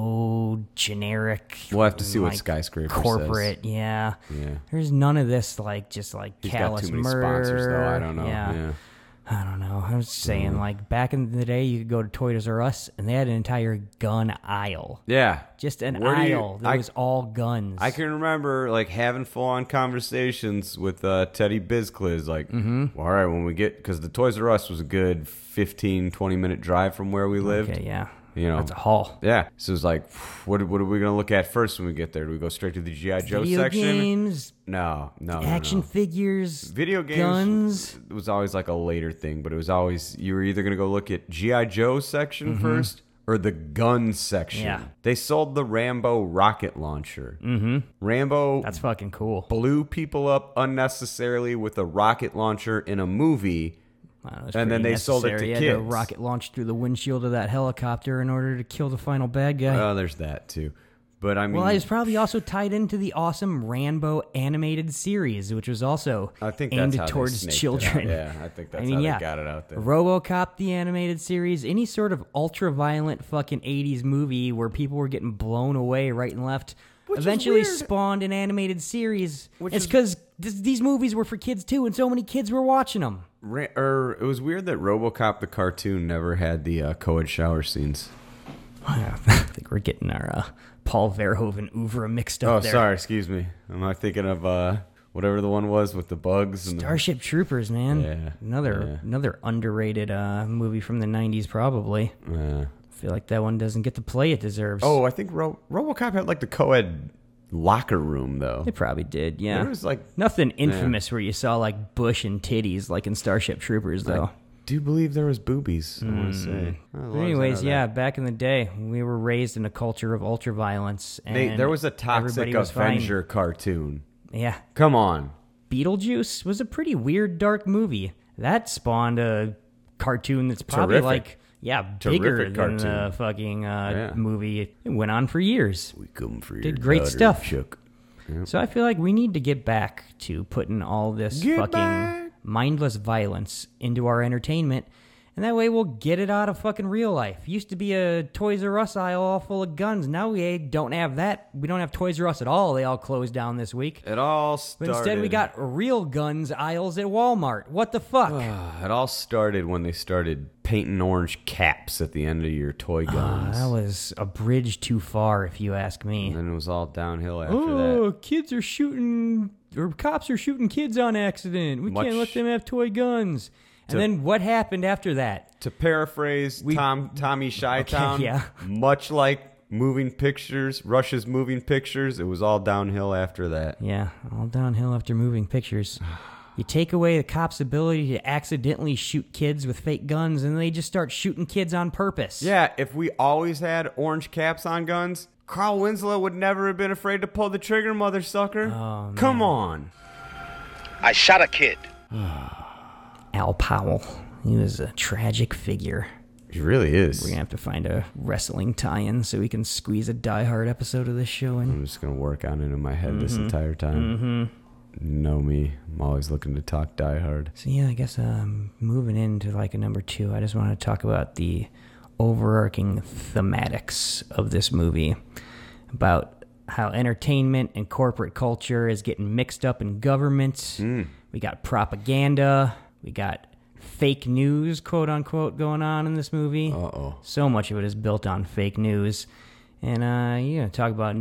[SPEAKER 3] so generic.
[SPEAKER 2] We'll have to see what Skyscraper
[SPEAKER 3] corporate
[SPEAKER 2] says.
[SPEAKER 3] Yeah. There's none of this like just like
[SPEAKER 2] He's
[SPEAKER 3] callous
[SPEAKER 2] got too many
[SPEAKER 3] murder.
[SPEAKER 2] sponsors though. I don't know.
[SPEAKER 3] Yeah. I don't know. I was saying, like, back in the day, you could go to Toys R Us, and they had an entire gun aisle.
[SPEAKER 2] Yeah.
[SPEAKER 3] Just an aisle that was all guns.
[SPEAKER 2] I can remember, like, having full-on conversations with Teddy Bizcliz, like, all right, when we get... Because the Toys R Us was a good 15, 20-minute drive from where we lived.
[SPEAKER 3] Okay, yeah.
[SPEAKER 2] You know,
[SPEAKER 3] that's a haul. Yeah.
[SPEAKER 2] So it was like, what are we going to look at first when we get there? Do we go straight to the G.I. Joe
[SPEAKER 3] Video
[SPEAKER 2] section?
[SPEAKER 3] games.
[SPEAKER 2] No.
[SPEAKER 3] Action figures.
[SPEAKER 2] Video games.
[SPEAKER 3] Guns.
[SPEAKER 2] It was always like a later thing, but it was always, you were either going to go look at G.I. Joe section first or the gun section.
[SPEAKER 3] Yeah.
[SPEAKER 2] They sold the Rambo rocket launcher. Rambo.
[SPEAKER 3] That's fucking cool.
[SPEAKER 2] Blew people up unnecessarily with a rocket launcher in a movie
[SPEAKER 3] I don't know, it's
[SPEAKER 2] And then
[SPEAKER 3] pretty
[SPEAKER 2] they sold it to
[SPEAKER 3] necessary. He had
[SPEAKER 2] kids.
[SPEAKER 3] a rocket launched through the windshield of that helicopter in order to kill the final bad guy.
[SPEAKER 2] Oh, there's that too. But I mean,
[SPEAKER 3] Well, it's probably also tied into the awesome Rambo animated series, which was also
[SPEAKER 2] I think
[SPEAKER 3] aimed
[SPEAKER 2] that's how they
[SPEAKER 3] towards
[SPEAKER 2] snaked it
[SPEAKER 3] children.
[SPEAKER 2] out. Yeah, I think that's how they got it out there.
[SPEAKER 3] RoboCop, the animated series, any sort of ultra-violent fucking 80s movie where people were getting blown away right and left,
[SPEAKER 2] Which is
[SPEAKER 3] eventually
[SPEAKER 2] weird.
[SPEAKER 3] spawned an animated series.
[SPEAKER 2] Which
[SPEAKER 3] It's
[SPEAKER 2] is-
[SPEAKER 3] because these movies were for kids too, and so many kids were watching them.
[SPEAKER 2] It was weird that RoboCop the cartoon never had the co-ed shower scenes.
[SPEAKER 3] I think we're getting our Paul Verhoeven oeuvre mixed up
[SPEAKER 2] Oh,
[SPEAKER 3] there.
[SPEAKER 2] sorry, excuse me. Am I thinking of whatever the one was with the bugs? And
[SPEAKER 3] Starship Troopers, man.
[SPEAKER 2] Yeah,
[SPEAKER 3] Another underrated movie from the 90s, probably.
[SPEAKER 2] Yeah.
[SPEAKER 3] I feel like that one doesn't get the play it deserves.
[SPEAKER 2] Oh, I think RoboCop had like the co-ed locker room though.
[SPEAKER 3] It probably did, yeah.
[SPEAKER 2] There was like
[SPEAKER 3] nothing infamous where you saw like bush and titties like in Starship Troopers, though.
[SPEAKER 2] I do believe there was boobies. I want to say.
[SPEAKER 3] But anyways, yeah, back in the day, we were raised in a culture of ultraviolence. And
[SPEAKER 2] there was a Toxic
[SPEAKER 3] everybody was fine.
[SPEAKER 2] Avenger cartoon.
[SPEAKER 3] Yeah.
[SPEAKER 2] Come on.
[SPEAKER 3] Beetlejuice was a pretty weird, dark movie. That spawned a cartoon that's probably
[SPEAKER 2] Terrific.
[SPEAKER 3] like, bigger
[SPEAKER 2] Terrific
[SPEAKER 3] than the
[SPEAKER 2] cartoon.
[SPEAKER 3] fucking movie. It went on for years.
[SPEAKER 2] We come for
[SPEAKER 3] Did great
[SPEAKER 2] daughter,
[SPEAKER 3] stuff.
[SPEAKER 2] Chuck. Yep.
[SPEAKER 3] So I feel like we need to get back to putting all this mindless violence into our entertainment, and that way we'll get it out of fucking real life. Used to be a Toys R Us aisle all full of guns. Now we don't have that. We don't have Toys R Us at all. They all closed down this week.
[SPEAKER 2] It all started.
[SPEAKER 3] But instead we got real guns aisles at Walmart. What the fuck?
[SPEAKER 2] It all started when they started painting orange caps at the end of your toy guns.
[SPEAKER 3] That was a bridge too far, if you ask me.
[SPEAKER 2] And then it was all downhill after that.
[SPEAKER 3] Kids are shooting, or cops are shooting kids on accident. We can't let them have toy guns. And then what happened after that?
[SPEAKER 2] To paraphrase Tommy Shytown,
[SPEAKER 3] yeah.
[SPEAKER 2] much like moving pictures, Russia's moving pictures, it was all downhill after that.
[SPEAKER 3] Yeah, all downhill after moving pictures. You take away the cops' ability to accidentally shoot kids with fake guns, and they just start shooting kids on purpose.
[SPEAKER 2] Yeah, if we always had orange caps on guns, Carl Winslow would never have been afraid to pull the trigger, mother sucker.
[SPEAKER 3] Oh, man.
[SPEAKER 2] Come on.
[SPEAKER 5] I shot a kid.
[SPEAKER 3] Al Powell. He was a tragic figure.
[SPEAKER 2] He really is.
[SPEAKER 3] We're going to have to find a wrestling tie-in so we can squeeze a Die Hard episode of this show in.
[SPEAKER 2] I'm just going to work on it in my head this entire time. Know me. I'm always looking to talk Die Hard.
[SPEAKER 3] So yeah, I guess moving into like a number 2, I just want to talk about the overarching thematics of this movie. About how entertainment and corporate culture is getting mixed up in government. We got propaganda. We got fake news, quote unquote, going on in this movie.
[SPEAKER 2] Uh-oh.
[SPEAKER 3] So much of it is built on fake news. And, talk about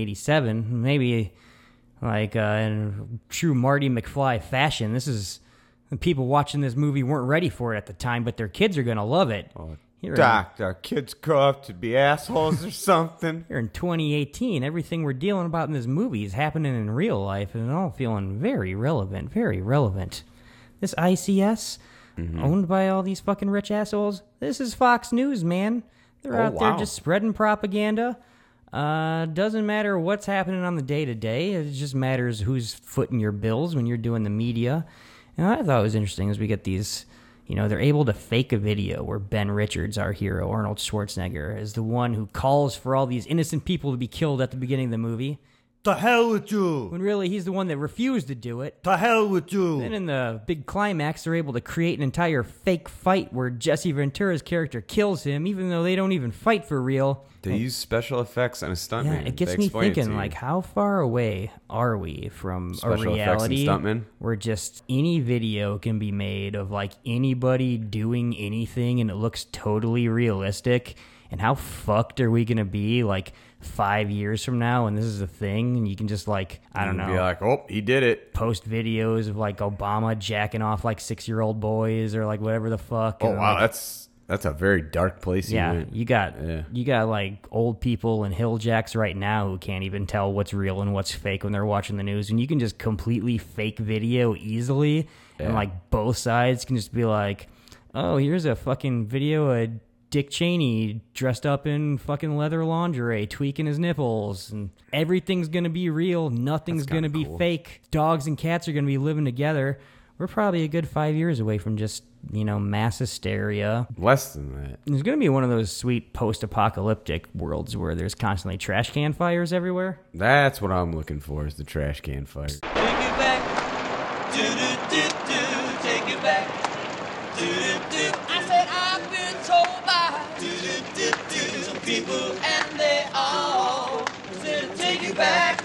[SPEAKER 3] 1987, maybe like in true Marty McFly fashion. This is, people watching this movie weren't ready for it at the time, but their kids are going to love it.
[SPEAKER 2] Doc, our kids grow up to be assholes or something.
[SPEAKER 3] Here in 2018, everything we're dealing about in this movie is happening in real life, and all feeling very relevant, very relevant. This ICS, owned by all these fucking rich assholes, this is Fox News, man. They're out there just spreading propaganda. Doesn't matter what's happening on the day-to-day. It just matters who's footing your bills when you're doing the media. And I thought it was interesting as we get these, they're able to fake a video where Ben Richards, our hero, Arnold Schwarzenegger, is the one who calls for all these innocent people to be killed at the beginning of the movie.
[SPEAKER 6] To hell with you.
[SPEAKER 3] When really he's the one that refused to do it.
[SPEAKER 6] To hell with you.
[SPEAKER 3] Then in the big climax, they're able to create an entire fake fight where Jesse Ventura's character kills him, even though they don't even fight for real.
[SPEAKER 2] They use special effects on a stuntman.
[SPEAKER 3] Yeah, it gets
[SPEAKER 2] They
[SPEAKER 3] me
[SPEAKER 2] explain it to
[SPEAKER 3] thinking,
[SPEAKER 2] you.
[SPEAKER 3] like, how far away are we from
[SPEAKER 2] Special
[SPEAKER 3] a reality
[SPEAKER 2] effects and stuntmen?
[SPEAKER 3] where just any video can be made of, like, anybody doing anything and it looks totally realistic? And how fucked are we going to be, like, 5 years from now and this is a thing? And you can just, like, I don't know.
[SPEAKER 2] Be like, oh, he did it.
[SPEAKER 3] Post videos of, like, Obama jacking off, like, 6-year-old boys or, like, whatever the fuck.
[SPEAKER 2] Oh,
[SPEAKER 3] and,
[SPEAKER 2] wow,
[SPEAKER 3] like,
[SPEAKER 2] that's a very dark place you went.
[SPEAKER 3] you got like old people and hill jacks right now who can't even tell what's real and what's fake when they're watching the news, and you can just completely fake video easily, and like both sides can just be like, oh, here's a fucking video of Dick Cheney dressed up in fucking leather lingerie tweaking his nipples, and everything's gonna be real, nothing's gonna be fake, dogs and cats are gonna be living together. We're probably a good 5 years away from just mass hysteria.
[SPEAKER 2] Less than that.
[SPEAKER 3] There's going to be one of those sweet post-apocalyptic worlds where there's constantly trash can fires everywhere.
[SPEAKER 2] That's what I'm looking for, is the trash can fire.
[SPEAKER 7] Take it back. Do-do-do-do. Take it back. Do-do-do. I said I've been told by do-do-do-do some people, and they all said take it back.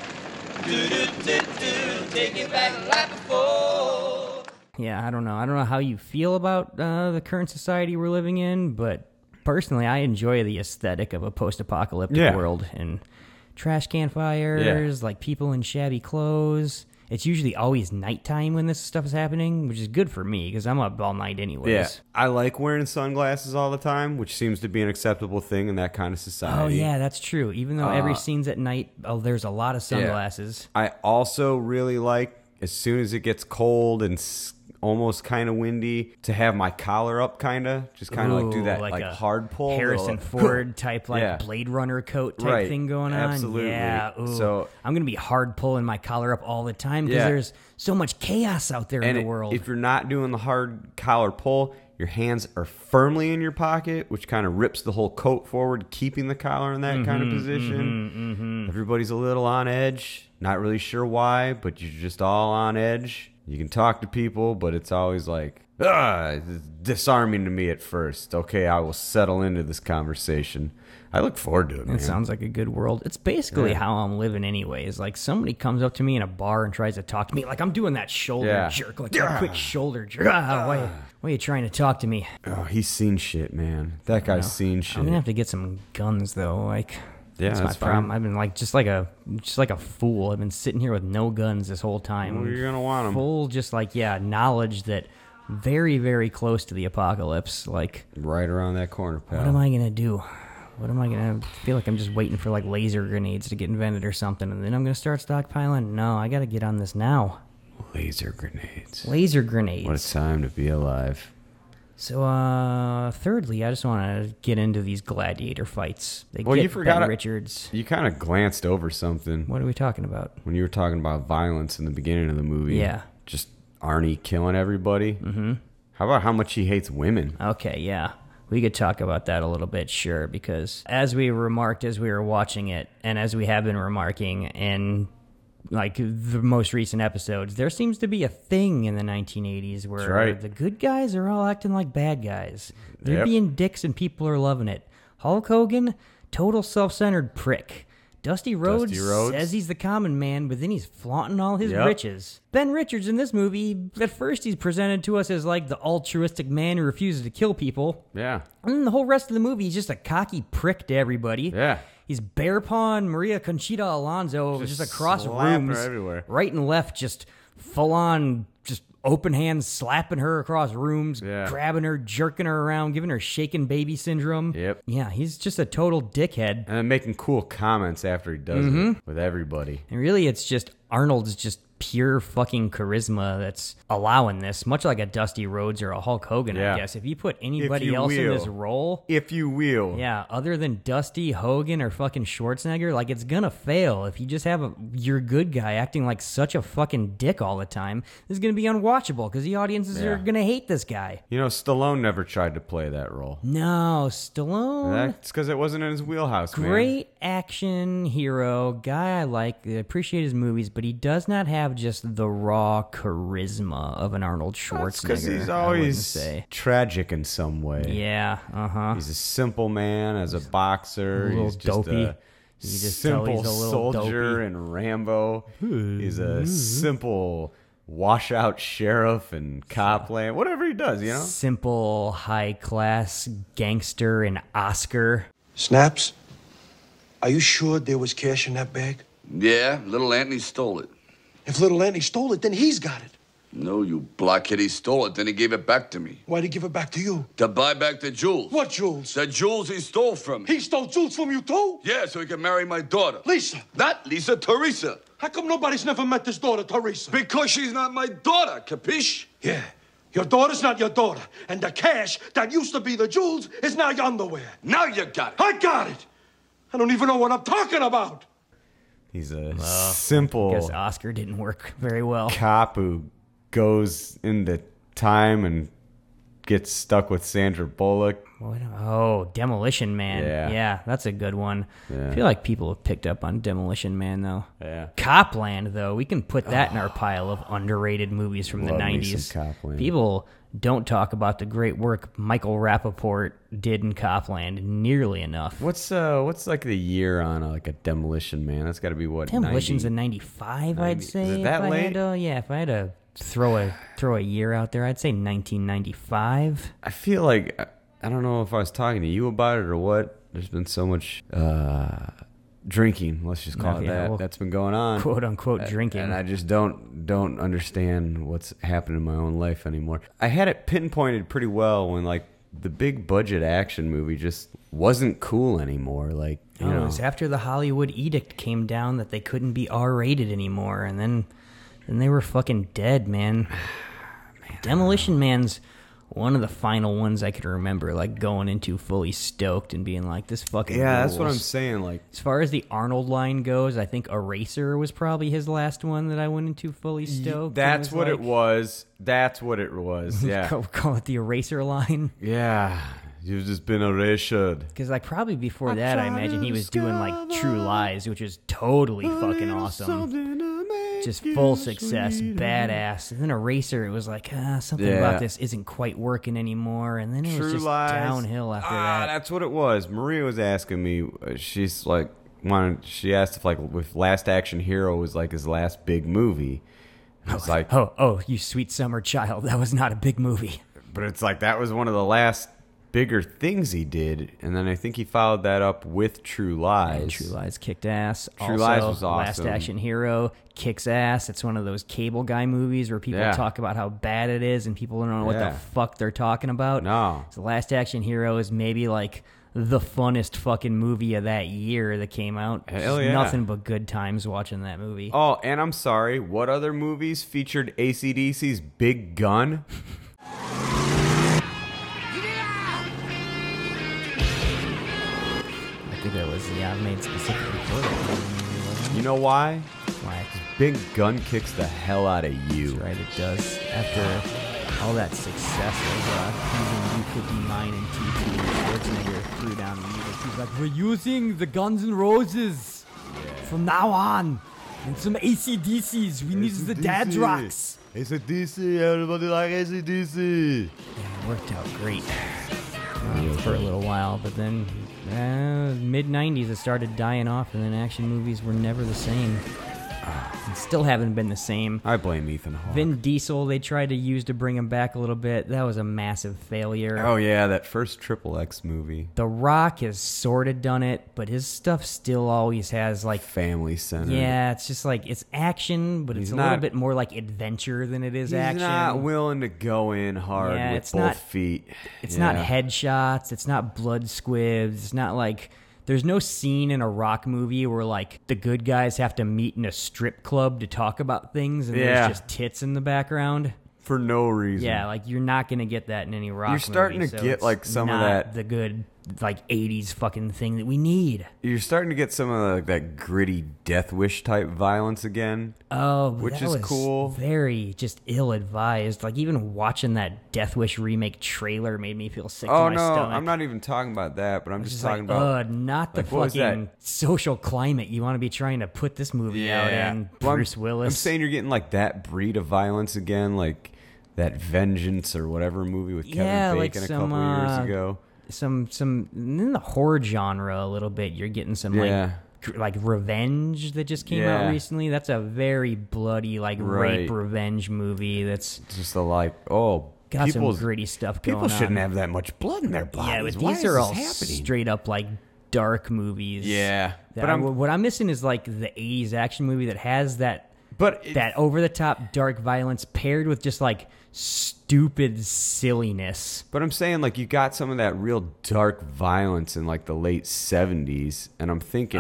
[SPEAKER 7] Do-do-do-do. Take it back like before.
[SPEAKER 3] Yeah, I don't know. I don't know how you feel about the current society we're living in, but personally, I enjoy the aesthetic of a post-apocalyptic world and trash can fires, like people in shabby clothes. It's usually always nighttime when this stuff is happening, which is good for me because I'm up all night anyways.
[SPEAKER 2] Yeah, I like wearing sunglasses all the time, which seems to be an acceptable thing in that kind of society.
[SPEAKER 3] Oh, yeah, that's true. Even though every scene's at night, there's a lot of sunglasses.
[SPEAKER 2] Yeah. I also really like, as soon as it gets cold and almost kind of windy, to have my collar up, just kind of like do that like hard pull,
[SPEAKER 3] Harrison Ford type Blade Runner coat type thing going on.
[SPEAKER 2] Absolutely.
[SPEAKER 3] Yeah. Ooh.
[SPEAKER 2] So
[SPEAKER 3] I'm gonna be hard pulling my collar up all the time because there's so much chaos out there in the world.
[SPEAKER 2] If you're not doing the hard collar pull, your hands are firmly in your pocket, which kind of rips the whole coat forward, keeping the collar in that kind of position. Everybody's a little on edge, not really sure why, but you're just all on edge. You can talk to people, but it's always like, it's disarming to me at first. Okay, I will settle into this conversation. I look forward to it, man.
[SPEAKER 3] It sounds like a good world. It's basically how I'm living anyways. Like, somebody comes up to me in a bar and tries to talk to me. Like, I'm doing that shoulder jerk, like a quick shoulder jerk. Why are you trying to talk to me?
[SPEAKER 2] Oh, he's seen shit, man. That guy's seen shit.
[SPEAKER 3] I'm going to have to get some guns, though. Like...
[SPEAKER 2] Yeah,
[SPEAKER 3] that's my problem. I've been like just like a fool. I've been sitting here with no guns this whole time.
[SPEAKER 2] Well, you're gonna want them.
[SPEAKER 3] Full, just knowledge that very, very close to the apocalypse. Like
[SPEAKER 2] right around that corner, pal.
[SPEAKER 3] What am I gonna do? What am I gonna feel like? I'm just waiting for like laser grenades to get invented or something, and then I'm gonna start stockpiling. No, I gotta get on this now.
[SPEAKER 2] Laser grenades.
[SPEAKER 3] Laser grenades.
[SPEAKER 2] What a time to be alive.
[SPEAKER 3] So, thirdly, I just want to get into these gladiator fights.
[SPEAKER 2] You forgot
[SPEAKER 3] Ben Richards.
[SPEAKER 2] You kind of glanced over something.
[SPEAKER 3] What are we talking about?
[SPEAKER 2] When you were talking about violence in the beginning of the movie.
[SPEAKER 3] Yeah.
[SPEAKER 2] Just Arnie killing everybody. Mm-hmm. How about how much he hates women?
[SPEAKER 3] Okay, yeah. We could talk about that a little bit, sure, because as we remarked as we were watching it, and as we have been remarking in like the most recent episodes, there seems to be a thing in the 1980s where the good guys are all acting like bad guys. They're being dicks and people are loving it. Hulk Hogan, total self-centered prick. Dusty Rhodes says he's the common man, but then he's flaunting all his riches. Ben Richards in this movie, at first he's presented to us as like the altruistic man who refuses to kill people.
[SPEAKER 2] Yeah.
[SPEAKER 3] And then the whole rest of the movie, he's just a cocky prick to everybody.
[SPEAKER 2] Yeah.
[SPEAKER 3] He's bear pawn Maria Conchita Alonso just across rooms,
[SPEAKER 2] everywhere.
[SPEAKER 3] Right and left, just full on, just open hands, slapping her across rooms, grabbing her, jerking her around, giving her shaken baby syndrome.
[SPEAKER 2] Yep.
[SPEAKER 3] Yeah, he's just a total dickhead.
[SPEAKER 2] And then making cool comments after he does it with everybody.
[SPEAKER 3] And really, it's just Arnold's just pure fucking charisma that's allowing this, much like a Dusty Rhodes or a Hulk Hogan, I guess. If you put anybody else in this role,
[SPEAKER 2] if you will,
[SPEAKER 3] other than Dusty, Hogan, or fucking Schwarzenegger, like, it's gonna fail. If you just have your good guy acting like such a fucking dick all the time, this is gonna be unwatchable because the audiences are gonna hate this guy.
[SPEAKER 2] You know, Stallone never tried to play that role.
[SPEAKER 3] No, Stallone.
[SPEAKER 2] That's because it wasn't in his wheelhouse, man.
[SPEAKER 3] Great action hero, guy I like, I appreciate his movies, but he does not have just the raw charisma of an Arnold Schwarzenegger. That's
[SPEAKER 2] because he's always tragic in some way.
[SPEAKER 3] Yeah,
[SPEAKER 2] He's a simple man as a boxer.
[SPEAKER 3] He's just
[SPEAKER 2] dopey.
[SPEAKER 3] He's just
[SPEAKER 2] simple
[SPEAKER 3] he's a
[SPEAKER 2] soldier
[SPEAKER 3] dopey.
[SPEAKER 2] in Rambo. He's a simple washout sheriff in Copland. Whatever he does, you know?
[SPEAKER 3] Simple, high-class gangster in Oscar.
[SPEAKER 11] Snaps, are you sure there was cash in that bag?
[SPEAKER 12] Yeah, little Anthony stole it.
[SPEAKER 11] If little Anthony stole it, then he's got it.
[SPEAKER 12] No, you blockhead, he stole it, then he gave it back to me.
[SPEAKER 11] Why'd he give it back to you?
[SPEAKER 12] To buy back the jewels.
[SPEAKER 11] What jewels?
[SPEAKER 12] The jewels he stole from me.
[SPEAKER 11] He stole jewels from you too?
[SPEAKER 12] Yeah, so he could marry my daughter.
[SPEAKER 11] Lisa.
[SPEAKER 12] Not Lisa, Teresa.
[SPEAKER 11] How come nobody's never met this daughter, Teresa?
[SPEAKER 12] Because she's not my daughter, capiche?
[SPEAKER 11] Yeah. Your daughter's not your daughter. And the cash that used to be the jewels is now your underwear.
[SPEAKER 12] Now you got it.
[SPEAKER 11] I got it. I don't even know what I'm talking about.
[SPEAKER 2] He's a simple...
[SPEAKER 3] I guess Oscar didn't work very well.
[SPEAKER 2] Cop who goes into time and gets stuck with Sandra Bullock.
[SPEAKER 3] Oh, Demolition Man. Yeah, that's a good one.
[SPEAKER 2] Yeah.
[SPEAKER 3] I feel like people have picked up on Demolition Man, though.
[SPEAKER 2] Yeah.
[SPEAKER 3] Copland, though. We can put that in our pile of underrated movies from the
[SPEAKER 2] Love me
[SPEAKER 3] 90s.
[SPEAKER 2] some Copland.
[SPEAKER 3] People don't talk about the great work Michael Rappaport did in Copland nearly enough.
[SPEAKER 2] What's like the year on like a Demolition Man? That's got to be what?
[SPEAKER 3] Demolition's
[SPEAKER 2] 90?
[SPEAKER 3] in 95, I'd say.
[SPEAKER 2] Is it that late?
[SPEAKER 3] If I had to throw a year out there, I'd say 1995.
[SPEAKER 2] I feel like, I don't know if I was talking to you about it or what. There's been so much drinking, let's just call it that.
[SPEAKER 3] Well,
[SPEAKER 2] that's been going on.
[SPEAKER 3] Quote unquote drinking.
[SPEAKER 2] And I just don't understand what's happening in my own life anymore. I had it pinpointed pretty well when like the big budget action movie just wasn't cool anymore. Like, you know.
[SPEAKER 3] It was after the Hollywood edict came down that they couldn't be R-rated anymore, and then they were fucking dead, man. Demolition Man's one of the final ones I could remember, like, going into fully stoked and being like, this fucking
[SPEAKER 2] that's what
[SPEAKER 3] rules.
[SPEAKER 2] I'm saying. Like,
[SPEAKER 3] as far as the Arnold line goes, I think Eraser was probably his last one that I went into fully stoked.
[SPEAKER 2] That's what it was. That's what it was. Yeah.
[SPEAKER 3] Call it the Eraser line.
[SPEAKER 2] Yeah. You've just been erased.
[SPEAKER 3] Because, like, probably before that, I imagine he was doing, like, True Lies, which is totally fucking awesome. Just full success, badass. And then Eraser, it was like, something about this isn't quite working anymore. And then it was just downhill after that.
[SPEAKER 2] That's what it was. Maria was asking me, she's like, she asked if, like, with Last Action Hero was, like, his last big movie. And I was like,
[SPEAKER 3] oh, you sweet summer child. That was not a big movie.
[SPEAKER 2] But it's like, that was one of the last bigger things he did, and then I think he followed that up with True Lies.
[SPEAKER 3] And True Lies kicked ass.
[SPEAKER 2] True Lies was awesome.
[SPEAKER 3] Last Action Hero kicks ass. It's one of those cable guy movies where people talk about how bad it is, and people don't know what the fuck they're talking about.
[SPEAKER 2] No.
[SPEAKER 3] So Last Action Hero is maybe like the funnest fucking movie of that year that came out.
[SPEAKER 2] Hell
[SPEAKER 3] Just
[SPEAKER 2] yeah.
[SPEAKER 3] Nothing but good times watching that movie.
[SPEAKER 2] Oh, and I'm sorry, what other movies featured AC/DC's Big Gun?
[SPEAKER 3] I think it was made specifically for that.
[SPEAKER 2] You know why?
[SPEAKER 3] Why?
[SPEAKER 2] Big Gun kicks the hell out of you.
[SPEAKER 3] That's right, it does. After all that success of using U-59 and T2, Schwarzenegger threw down the music. He's like, we're using the Guns N' Roses from now on. And some AC/DCs. We need the dad rocks.
[SPEAKER 2] AC/DC, everybody like AC/DC.
[SPEAKER 3] Yeah, it worked out great for a little while, but then mid-90s it started dying off, and then action movies were never the same. And still haven't been the same.
[SPEAKER 2] I blame Ethan Hawke.
[SPEAKER 3] Vin Diesel, they tried to use to bring him back a little bit. That was a massive failure.
[SPEAKER 2] Oh yeah, that first XXX movie.
[SPEAKER 3] The Rock has sort of done it, but his stuff still always has like
[SPEAKER 2] family centered.
[SPEAKER 3] Yeah, it's just like it's action, but it's a little bit more like adventure than it is action.
[SPEAKER 2] He's not willing to go in hard with both feet.
[SPEAKER 3] It's not headshots. It's not blood squibs. It's not like. There's no scene in a Rock movie where, like, the good guys have to meet in a strip club to talk about things and there's just tits in the background.
[SPEAKER 2] For no reason.
[SPEAKER 3] Yeah, like, you're not going to get that in any Rock movie.
[SPEAKER 2] You're starting to get, like, some of that.
[SPEAKER 3] The good, like, 80s fucking thing that we need.
[SPEAKER 2] You're starting to get some of like, that gritty Death Wish type violence again.
[SPEAKER 3] Oh,
[SPEAKER 2] which
[SPEAKER 3] that
[SPEAKER 2] is
[SPEAKER 3] was
[SPEAKER 2] cool.
[SPEAKER 3] Very just ill-advised. Like, even watching that Death Wish remake trailer made me feel sick to my stomach.
[SPEAKER 2] I'm not even talking about that, but I'm just talking about
[SPEAKER 3] not the
[SPEAKER 2] like,
[SPEAKER 3] fucking social climate you want to be trying to put this movie out in. Bruce Willis.
[SPEAKER 2] I'm saying you're getting like that breed of violence again, like that Vengeance or whatever movie with Kevin Bacon
[SPEAKER 3] like
[SPEAKER 2] a couple years ago.
[SPEAKER 3] Some in the horror genre a little bit. You're getting some like Revenge that just came out recently. That's a very bloody like rape revenge movie. That's
[SPEAKER 2] just got
[SPEAKER 3] some gritty stuff going on.
[SPEAKER 2] People shouldn't have that much blood in their bodies.
[SPEAKER 3] Yeah, but
[SPEAKER 2] Why
[SPEAKER 3] these
[SPEAKER 2] is
[SPEAKER 3] are
[SPEAKER 2] this
[SPEAKER 3] all
[SPEAKER 2] happening?
[SPEAKER 3] straight up like dark movies.
[SPEAKER 2] Yeah,
[SPEAKER 3] but what I'm missing is like the 80s action movie that has that over the top dark violence paired with just like stupid silliness.
[SPEAKER 2] But I'm saying like you got some of that real dark violence in like the late 70s, and I'm thinking,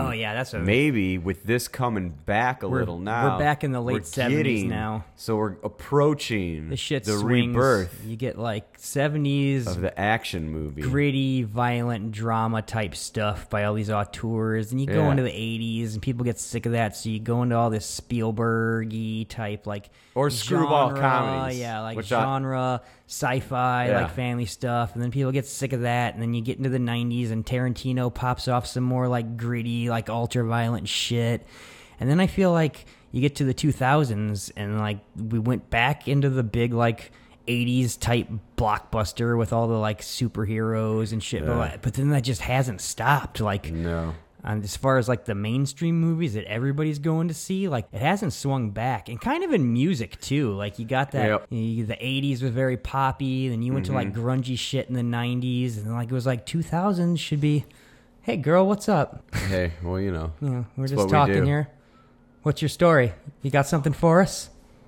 [SPEAKER 2] maybe with this coming back a little now,
[SPEAKER 3] we're back in the late 70s now.
[SPEAKER 2] So we're approaching
[SPEAKER 3] the shit
[SPEAKER 2] the
[SPEAKER 3] swings.
[SPEAKER 2] rebirth.
[SPEAKER 3] You get like 70s
[SPEAKER 2] of the action movie,
[SPEAKER 3] gritty, violent drama type stuff by all these auteurs, and you go into the 80s, and people get sick of that. So you go into all this Spielberg-y type like
[SPEAKER 2] or screwball
[SPEAKER 3] genre,
[SPEAKER 2] comedies,
[SPEAKER 3] like genre, sci-fi, like family stuff, and then people get sick of that, and then you get into the 90s, and Tarantino pops off some more like gritty, like ultra-violent shit, and then I feel like you get to the 2000s, and like we went back into the big like 80s type blockbuster with all the like superheroes and shit, but then that just hasn't stopped. Like
[SPEAKER 2] no.
[SPEAKER 3] As far as like the mainstream movies that everybody's going to see, like it hasn't swung back, and kind of in music too. Like you got that the 80s was very poppy, then you went to like grungy shit in the 90s, and like it was like 2000s should be, hey girl, what's up?
[SPEAKER 2] Hey, well, you know,
[SPEAKER 3] yeah, we're just talking here. What's your story? You got something for us?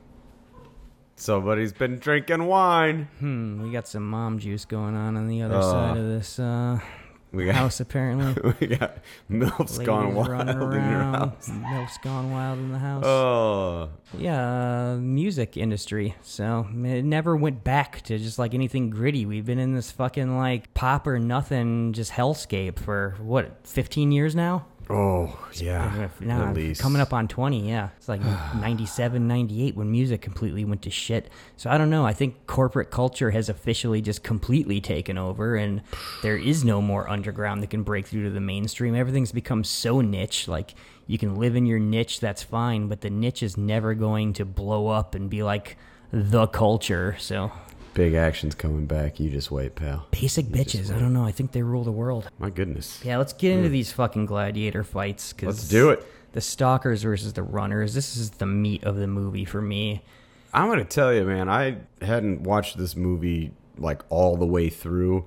[SPEAKER 2] Somebody's been drinking wine.
[SPEAKER 3] We got some mom juice going on the other side of this house, apparently.
[SPEAKER 2] We got MILFs gone wild in your house.
[SPEAKER 3] MILFs gone wild in the house.
[SPEAKER 2] Oh.
[SPEAKER 3] Yeah, music industry. So it never went back to just like anything gritty. We've been in this fucking like pop or nothing, just hellscape for what, 15 years now?
[SPEAKER 2] Oh, yeah.
[SPEAKER 3] At least. Coming up on 20, yeah. It's like 97, 98 when music completely went to shit. So I don't know. I think corporate culture has officially just completely taken over, and there is no more underground that can break through to the mainstream. Everything's become so niche. Like, you can live in your niche, that's fine, but the niche is never going to blow up and be like the culture, so...
[SPEAKER 2] Big action's coming back. You just wait, pal.
[SPEAKER 3] Basic bitches. I don't know. I think they rule the world.
[SPEAKER 2] My goodness.
[SPEAKER 3] Yeah, let's get into these fucking gladiator fights.
[SPEAKER 2] Let's do it.
[SPEAKER 3] The stalkers versus the runners. This is the meat of the movie for me.
[SPEAKER 2] I'm going to tell you, man, I hadn't watched this movie like all the way through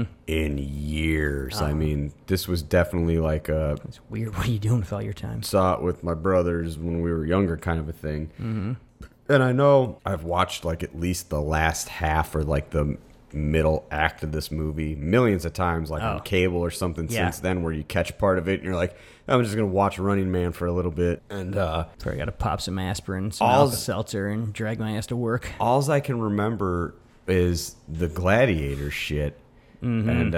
[SPEAKER 2] in years. I mean, this was definitely like a...
[SPEAKER 3] It's weird. What are you doing with all your time?
[SPEAKER 2] Saw it with my brothers when we were younger kind of a thing. And I know I've watched like at least the last half or like the middle act of this movie millions of times, like on cable or something since then, where you catch part of it and you're like, I'm just going to watch Running Man for a little bit. And
[SPEAKER 3] probably got to pop some aspirin, some Alka-Seltzer, and drag my ass to work.
[SPEAKER 2] All I can remember is the gladiator shit. And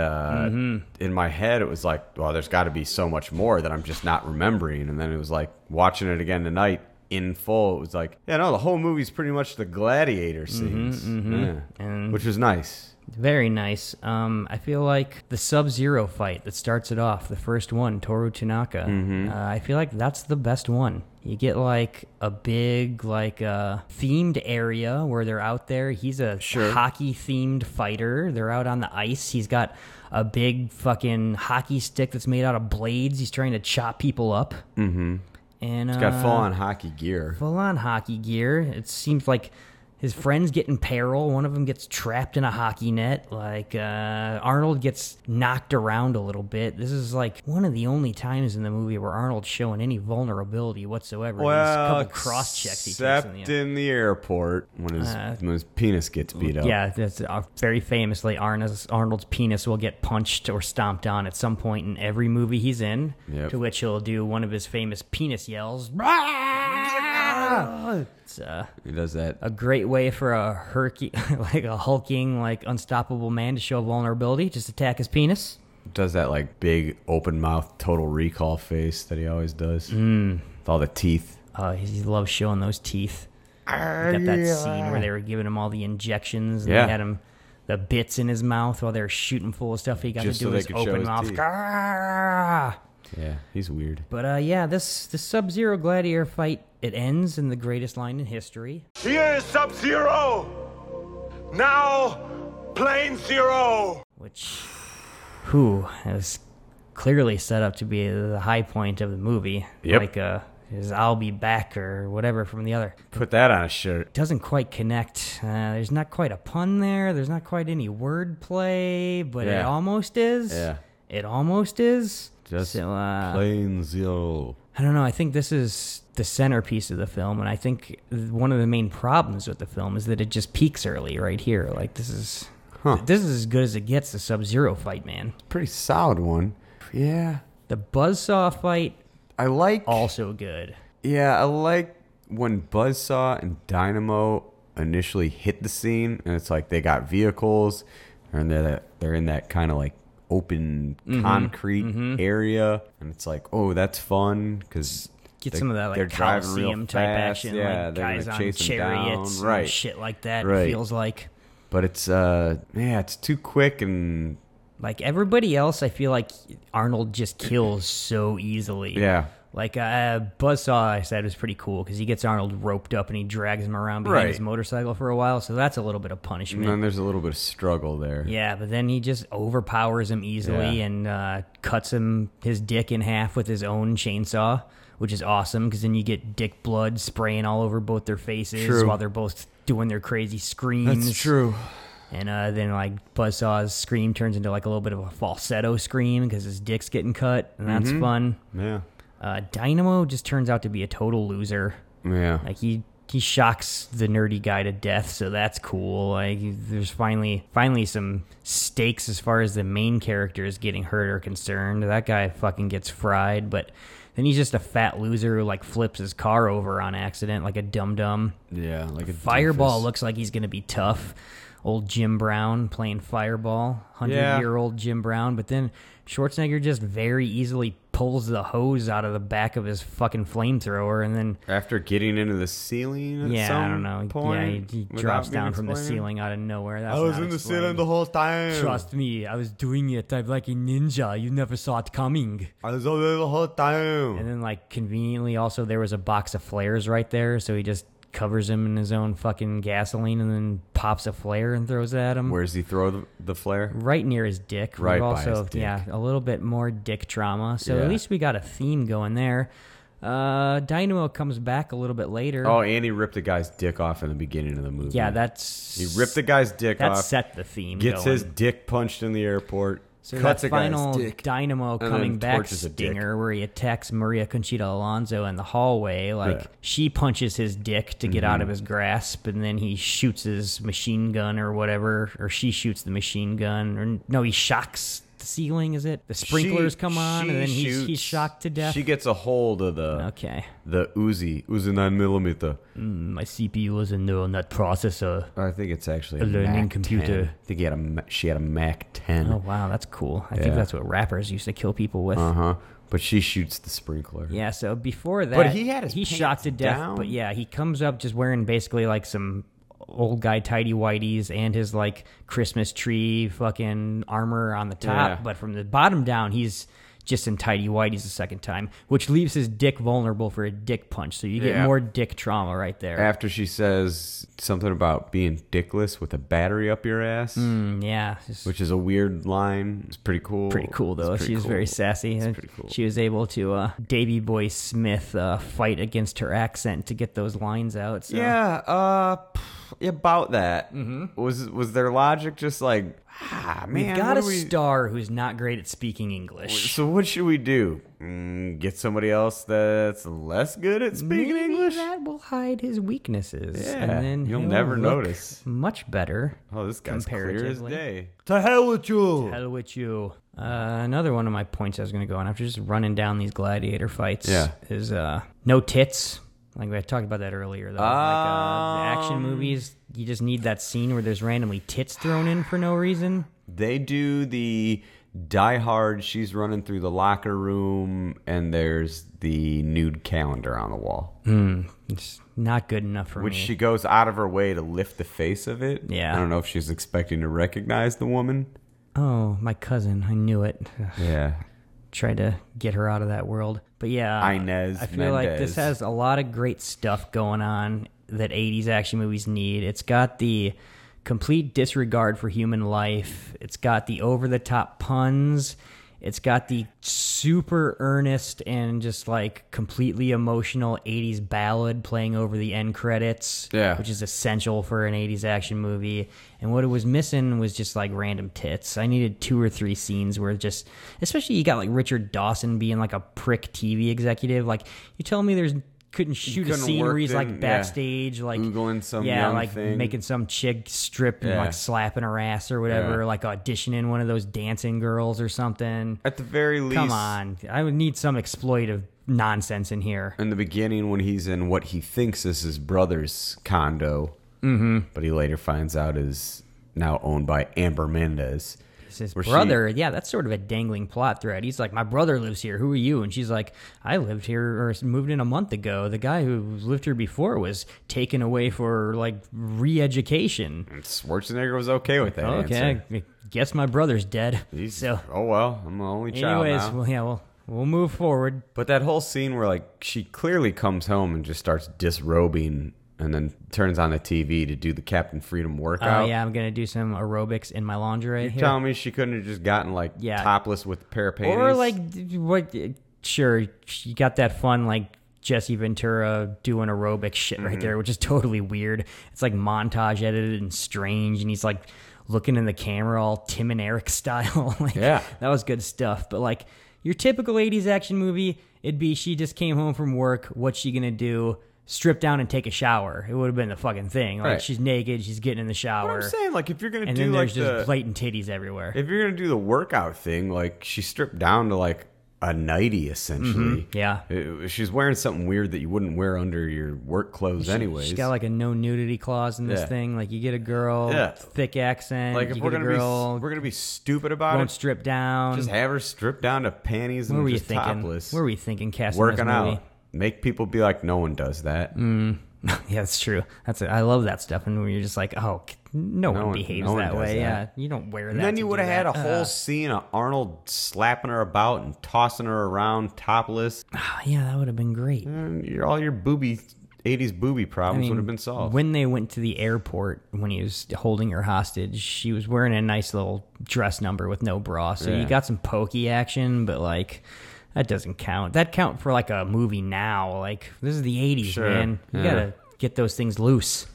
[SPEAKER 2] in my head, it was like, well, there's got to be so much more that I'm just not remembering. And then it was like watching it again tonight. In full, it was like, yeah, no, the whole movie's pretty much the gladiator scenes,
[SPEAKER 3] And
[SPEAKER 2] which was nice.
[SPEAKER 3] Very nice. I feel like the Sub-Zero fight that starts it off, the first one, Toru Tanaka, I feel like that's the best one. You get like a big like themed area where they're out there. He's a hockey-themed fighter. They're out on the ice. He's got a big fucking hockey stick that's made out of blades. He's trying to chop people up. And,
[SPEAKER 2] he's got full-on hockey gear.
[SPEAKER 3] Full-on hockey gear. It seems like his friends get in peril. One of them gets trapped in a hockey net. Like, Arnold gets knocked around a little bit. This is, like, one of the only times in the movie where Arnold's showing any vulnerability whatsoever.
[SPEAKER 2] Well,
[SPEAKER 3] there's a couple cross-checks he takes
[SPEAKER 2] in the airport when his penis gets beat up.
[SPEAKER 3] Yeah, that's very famously, Arnold's penis will get punched or stomped on at some point in every movie he's in, to which he'll do one of his famous penis yells. It's,
[SPEAKER 2] he does that.
[SPEAKER 3] A great way for a hulking, like unstoppable man to show vulnerability. Just attack his penis.
[SPEAKER 2] Does that like big open mouth Total Recall face that he always does with all the teeth.
[SPEAKER 3] He loves showing those teeth. Got that scene where they were giving him all the injections and they had him the bits in his mouth while they were shooting full of stuff. He got
[SPEAKER 2] just
[SPEAKER 3] to do his open mouth.
[SPEAKER 2] Yeah, he's weird.
[SPEAKER 3] But this Sub-Zero gladiator fight, it ends in the greatest line in history.
[SPEAKER 11] Here is Sub-Zero. Now, Plane Zero.
[SPEAKER 3] Which, was clearly set up to be the high point of the movie.
[SPEAKER 2] Yep.
[SPEAKER 3] Like his I'll be back or whatever from the other.
[SPEAKER 2] Put that on a shirt.
[SPEAKER 3] Doesn't quite connect. There's not quite a pun there. There's not quite any wordplay, but it almost is.
[SPEAKER 2] Yeah.
[SPEAKER 3] It almost is.
[SPEAKER 2] Just Plane Zero.
[SPEAKER 3] I don't know. I think this is the centerpiece of the film, and I think one of the main problems with the film is that it just peaks early right here. Like, this is as good as it gets, the Sub-Zero fight, man.
[SPEAKER 2] Pretty solid one. Yeah.
[SPEAKER 3] The Buzzsaw fight,
[SPEAKER 2] I like.
[SPEAKER 3] Also good.
[SPEAKER 2] Yeah, I like when Buzzsaw and Dynamo initially hit the scene, and it's like they got vehicles, and they're in that kind of like open concrete area, and it's like, oh, that's fun because
[SPEAKER 3] Get some of that
[SPEAKER 2] they're
[SPEAKER 3] like
[SPEAKER 2] driving real
[SPEAKER 3] Coliseum type
[SPEAKER 2] fast.
[SPEAKER 3] action,
[SPEAKER 2] Yeah,
[SPEAKER 3] like
[SPEAKER 2] they're
[SPEAKER 3] guys
[SPEAKER 2] gonna
[SPEAKER 3] on
[SPEAKER 2] chase 'em
[SPEAKER 3] chariots,
[SPEAKER 2] down. Right.
[SPEAKER 3] and shit like that.
[SPEAKER 2] Right.
[SPEAKER 3] It feels like.
[SPEAKER 2] But it's it's too quick and
[SPEAKER 3] like everybody else. I feel like Arnold just kills so easily.
[SPEAKER 2] Yeah.
[SPEAKER 3] Like Buzzsaw, I said, was pretty cool because he gets Arnold roped up and he drags him around behind his motorcycle for a while. So that's a little bit of punishment.
[SPEAKER 2] And then there's a little bit of struggle there.
[SPEAKER 3] Yeah, but then he just overpowers him easily and cuts his dick in half with his own chainsaw, which is awesome because then you get dick blood spraying all over both their faces while they're both doing their crazy screams.
[SPEAKER 2] That's true.
[SPEAKER 3] And then like Buzzsaw's scream turns into like a little bit of a falsetto scream because his dick's getting cut, and that's fun.
[SPEAKER 2] Yeah.
[SPEAKER 3] Dynamo just turns out to be a total loser.
[SPEAKER 2] Yeah.
[SPEAKER 3] Like he shocks the nerdy guy to death, so that's cool. Like there's finally some stakes as far as the main characters getting hurt are concerned. That guy fucking gets fried, but then he's just a fat loser who like flips his car over on accident like a dum-dum.
[SPEAKER 2] Yeah, like a
[SPEAKER 3] Fireball
[SPEAKER 2] doofus.
[SPEAKER 3] looks like he's gonna be tough. Old Jim Brown playing Fireball, 100-year-old Jim Brown, but then Schwarzenegger just very easily pulls the hose out of the back of his fucking flamethrower, and then
[SPEAKER 2] After getting into the ceiling at some
[SPEAKER 3] I don't know.
[SPEAKER 2] point?
[SPEAKER 3] He
[SPEAKER 2] without
[SPEAKER 3] drops
[SPEAKER 2] being
[SPEAKER 3] down from the
[SPEAKER 2] explained?
[SPEAKER 3] ceiling out of nowhere. That's
[SPEAKER 2] I was
[SPEAKER 3] not
[SPEAKER 2] in the
[SPEAKER 3] explained.
[SPEAKER 2] ceiling the whole time.
[SPEAKER 3] Trust me, I was doing it. I'm like a ninja. You never saw it coming.
[SPEAKER 2] I was over there the whole time.
[SPEAKER 3] And then, like, conveniently, also, there was a box of flares right there, so he just covers him in his own fucking gasoline and then pops a flare and throws it at him.
[SPEAKER 2] Where does he throw the flare?
[SPEAKER 3] Right near his dick.
[SPEAKER 2] Right
[SPEAKER 3] We've
[SPEAKER 2] by
[SPEAKER 3] also,
[SPEAKER 2] his dick.
[SPEAKER 3] Yeah, a little bit more dick trauma. So
[SPEAKER 2] Yeah.
[SPEAKER 3] at least we got a theme going there. Dynamo comes back a little bit later.
[SPEAKER 2] Oh, and he ripped a guy's dick off in the beginning of the movie.
[SPEAKER 3] Yeah, that's...
[SPEAKER 2] He ripped the guy's dick
[SPEAKER 3] that
[SPEAKER 2] off.
[SPEAKER 3] set the theme
[SPEAKER 2] Gets
[SPEAKER 3] going.
[SPEAKER 2] his dick punched in the airport.
[SPEAKER 3] So
[SPEAKER 2] cuts
[SPEAKER 3] that
[SPEAKER 2] a guy's
[SPEAKER 3] final
[SPEAKER 2] dick,
[SPEAKER 3] Dynamo
[SPEAKER 2] and
[SPEAKER 3] coming
[SPEAKER 2] then
[SPEAKER 3] back
[SPEAKER 2] torches a dick.
[SPEAKER 3] stinger where he attacks Maria Conchita Alonso in the hallway, like
[SPEAKER 2] Yeah.
[SPEAKER 3] she punches his dick to get out of his grasp, and then he shoots his machine gun or whatever, or she shoots the machine gun, or no, he shocks the ceiling. Is it the sprinklers come on, and then he's shocked to death?
[SPEAKER 2] She gets a hold of the Uzi 9mm.
[SPEAKER 3] My CPU is a neural net processor.
[SPEAKER 2] I think it's actually
[SPEAKER 3] A learning
[SPEAKER 2] Mac
[SPEAKER 3] computer.
[SPEAKER 2] 10. I think she had a Mac 10.
[SPEAKER 3] Oh wow, that's cool. I think
[SPEAKER 2] Yeah.
[SPEAKER 3] that's what rappers used to kill people with.
[SPEAKER 2] But she shoots the sprinkler.
[SPEAKER 3] Yeah, so before that,
[SPEAKER 2] But he had his
[SPEAKER 3] he's
[SPEAKER 2] pants
[SPEAKER 3] shot to death.
[SPEAKER 2] down.
[SPEAKER 3] But yeah, he comes up just wearing basically like some old guy tidy whities and his like Christmas tree fucking armor on the top.
[SPEAKER 2] Yeah.
[SPEAKER 3] But from the bottom down, he's just in tidy whities the second time, which leaves his dick vulnerable for a dick punch. So you get
[SPEAKER 2] Yeah.
[SPEAKER 3] more dick trauma right there.
[SPEAKER 2] After she says something about being dickless with a battery up your ass.
[SPEAKER 3] Yeah.
[SPEAKER 2] Which is a weird line. It's pretty cool.
[SPEAKER 3] Pretty cool though.
[SPEAKER 2] It's
[SPEAKER 3] She was
[SPEAKER 2] pretty
[SPEAKER 3] very
[SPEAKER 2] cool.
[SPEAKER 3] sassy.
[SPEAKER 2] It's
[SPEAKER 3] and
[SPEAKER 2] pretty cool.
[SPEAKER 3] She was able to Davy Boy Smith fight against her accent to get those lines out. So.
[SPEAKER 2] Yeah, about that. Was their logic just like, man,
[SPEAKER 3] We've got
[SPEAKER 2] what
[SPEAKER 3] a
[SPEAKER 2] do we-
[SPEAKER 3] star who's not great at speaking English.
[SPEAKER 2] So what should we do? Get somebody else that's less good at speaking
[SPEAKER 3] Maybe
[SPEAKER 2] English?
[SPEAKER 3] that will hide his weaknesses.
[SPEAKER 2] Yeah,
[SPEAKER 3] and then
[SPEAKER 2] you'll
[SPEAKER 3] he'll
[SPEAKER 2] never
[SPEAKER 3] look
[SPEAKER 2] notice.
[SPEAKER 3] Much better.
[SPEAKER 2] Oh, this guy's clear as
[SPEAKER 3] comparatively.
[SPEAKER 2] day.
[SPEAKER 8] To hell with you.
[SPEAKER 3] Hell with you. Another one of my points I was going to go on after just running down these gladiator fights is no tits. Like we had talked about that earlier, though. The action movies, you just need that scene where there's randomly tits thrown in for no reason.
[SPEAKER 2] They do the Die Hard, she's running through the locker room, and there's the nude calendar on the wall.
[SPEAKER 3] It's not good enough for
[SPEAKER 2] Which
[SPEAKER 3] me.
[SPEAKER 2] she goes out of her way to lift the face of it.
[SPEAKER 3] Yeah.
[SPEAKER 2] I don't know if she's expecting to recognize the woman.
[SPEAKER 3] Oh, my cousin. I knew it.
[SPEAKER 2] Yeah.
[SPEAKER 3] Tried to get her out of that world. But yeah,
[SPEAKER 2] Inez
[SPEAKER 3] I feel like this
[SPEAKER 2] Mendez.
[SPEAKER 3] has a lot of great stuff going on that 80s action movies need. It's got the complete disregard for human life. It's got the over-the-top puns. It's got the super earnest and just like completely emotional 80s ballad playing over the end credits, which is essential for an 80s action movie. And what it was missing was just like random tits. I needed 2 or 3 scenes where just, especially you got like Richard Dawson being like a prick TV executive. Like you tell me couldn't shoot a
[SPEAKER 2] couldn't
[SPEAKER 3] scene where
[SPEAKER 2] work
[SPEAKER 3] he's
[SPEAKER 2] in-
[SPEAKER 3] like
[SPEAKER 2] yeah.
[SPEAKER 3] backstage, like
[SPEAKER 2] Googling some
[SPEAKER 3] yeah,
[SPEAKER 2] young
[SPEAKER 3] like
[SPEAKER 2] thing.
[SPEAKER 3] making some chick strip and
[SPEAKER 2] Yeah.
[SPEAKER 3] like slapping her ass or whatever,
[SPEAKER 2] Yeah.
[SPEAKER 3] like auditioning one of those dancing girls or something.
[SPEAKER 2] At the very least,
[SPEAKER 3] Come on, I would need some exploitive nonsense in here.
[SPEAKER 2] in the beginning when he's in what he thinks is his brother's condo,
[SPEAKER 3] Mm-hmm.
[SPEAKER 2] but he later finds out is now owned by Amber Mendez.
[SPEAKER 3] 'Cause his
[SPEAKER 2] Where
[SPEAKER 3] brother, yeah, that's sort of a dangling plot thread. He's like, my brother lives here. Who are you? And she's like, I lived here or moved in a month ago. The guy who lived here before was taken away for like re-education.
[SPEAKER 2] And Schwarzenegger was okay with that.
[SPEAKER 3] Okay,
[SPEAKER 2] answer.
[SPEAKER 3] I guess my brother's dead.
[SPEAKER 2] So, oh well, I'm the only child
[SPEAKER 3] anyways,
[SPEAKER 2] now.
[SPEAKER 3] well, yeah, we'll move forward.
[SPEAKER 2] But that whole scene where like she clearly comes home and just starts disrobing and then turns on the TV to do the Captain Freedom workout.
[SPEAKER 3] Oh yeah, I'm gonna do some aerobics in my lingerie.
[SPEAKER 2] You're
[SPEAKER 3] here.
[SPEAKER 2] telling me she couldn't have just gotten like topless with a pair of panties?
[SPEAKER 3] Or like what? Sure, you got that fun like Jesse Ventura doing aerobic shit right there, which is totally weird. It's like montage edited and strange, and he's like looking in the camera all Tim and Eric style. Like,
[SPEAKER 2] yeah,
[SPEAKER 3] that was good stuff. But like your typical 80s action movie, it'd be she just came home from work. What's she gonna do? Strip down and take a shower. It would have been the fucking thing. Like she's naked, she's getting in the shower.
[SPEAKER 2] What I'm saying, like if you're gonna
[SPEAKER 3] and
[SPEAKER 2] do
[SPEAKER 3] then
[SPEAKER 2] like
[SPEAKER 3] there's just blatant titties everywhere.
[SPEAKER 2] If you're gonna do the workout thing, like she stripped down to like a nightie essentially.
[SPEAKER 3] Yeah,
[SPEAKER 2] she's wearing something weird that you wouldn't wear under your work clothes anyways.
[SPEAKER 3] She's got like a no nudity clause in this thing. Like you get a girl, thick accent.
[SPEAKER 2] Like if we're gonna be stupid about
[SPEAKER 3] won't
[SPEAKER 2] it,
[SPEAKER 3] strip down.
[SPEAKER 2] Just have her strip down to panties and just topless.
[SPEAKER 3] What were you thinking? Casting
[SPEAKER 2] working
[SPEAKER 3] this movie?
[SPEAKER 2] out, make people be like, no one does that.
[SPEAKER 3] Yeah, that's true. I love that stuff. And when you're just like, oh, no one behaves that way. Yeah, you don't wear that.
[SPEAKER 2] And then you would have had a whole scene of Arnold slapping her about and tossing her around topless.
[SPEAKER 3] Yeah, that would have been great.
[SPEAKER 2] And all your 80s booby problems would have been solved.
[SPEAKER 3] When they went to the airport, when he was holding her hostage, she was wearing a nice little dress number with no bra. So you got some pokey action, but like... that doesn't count. That count for like a movie now. Like this is the 80s, man. You gotta get those things loose.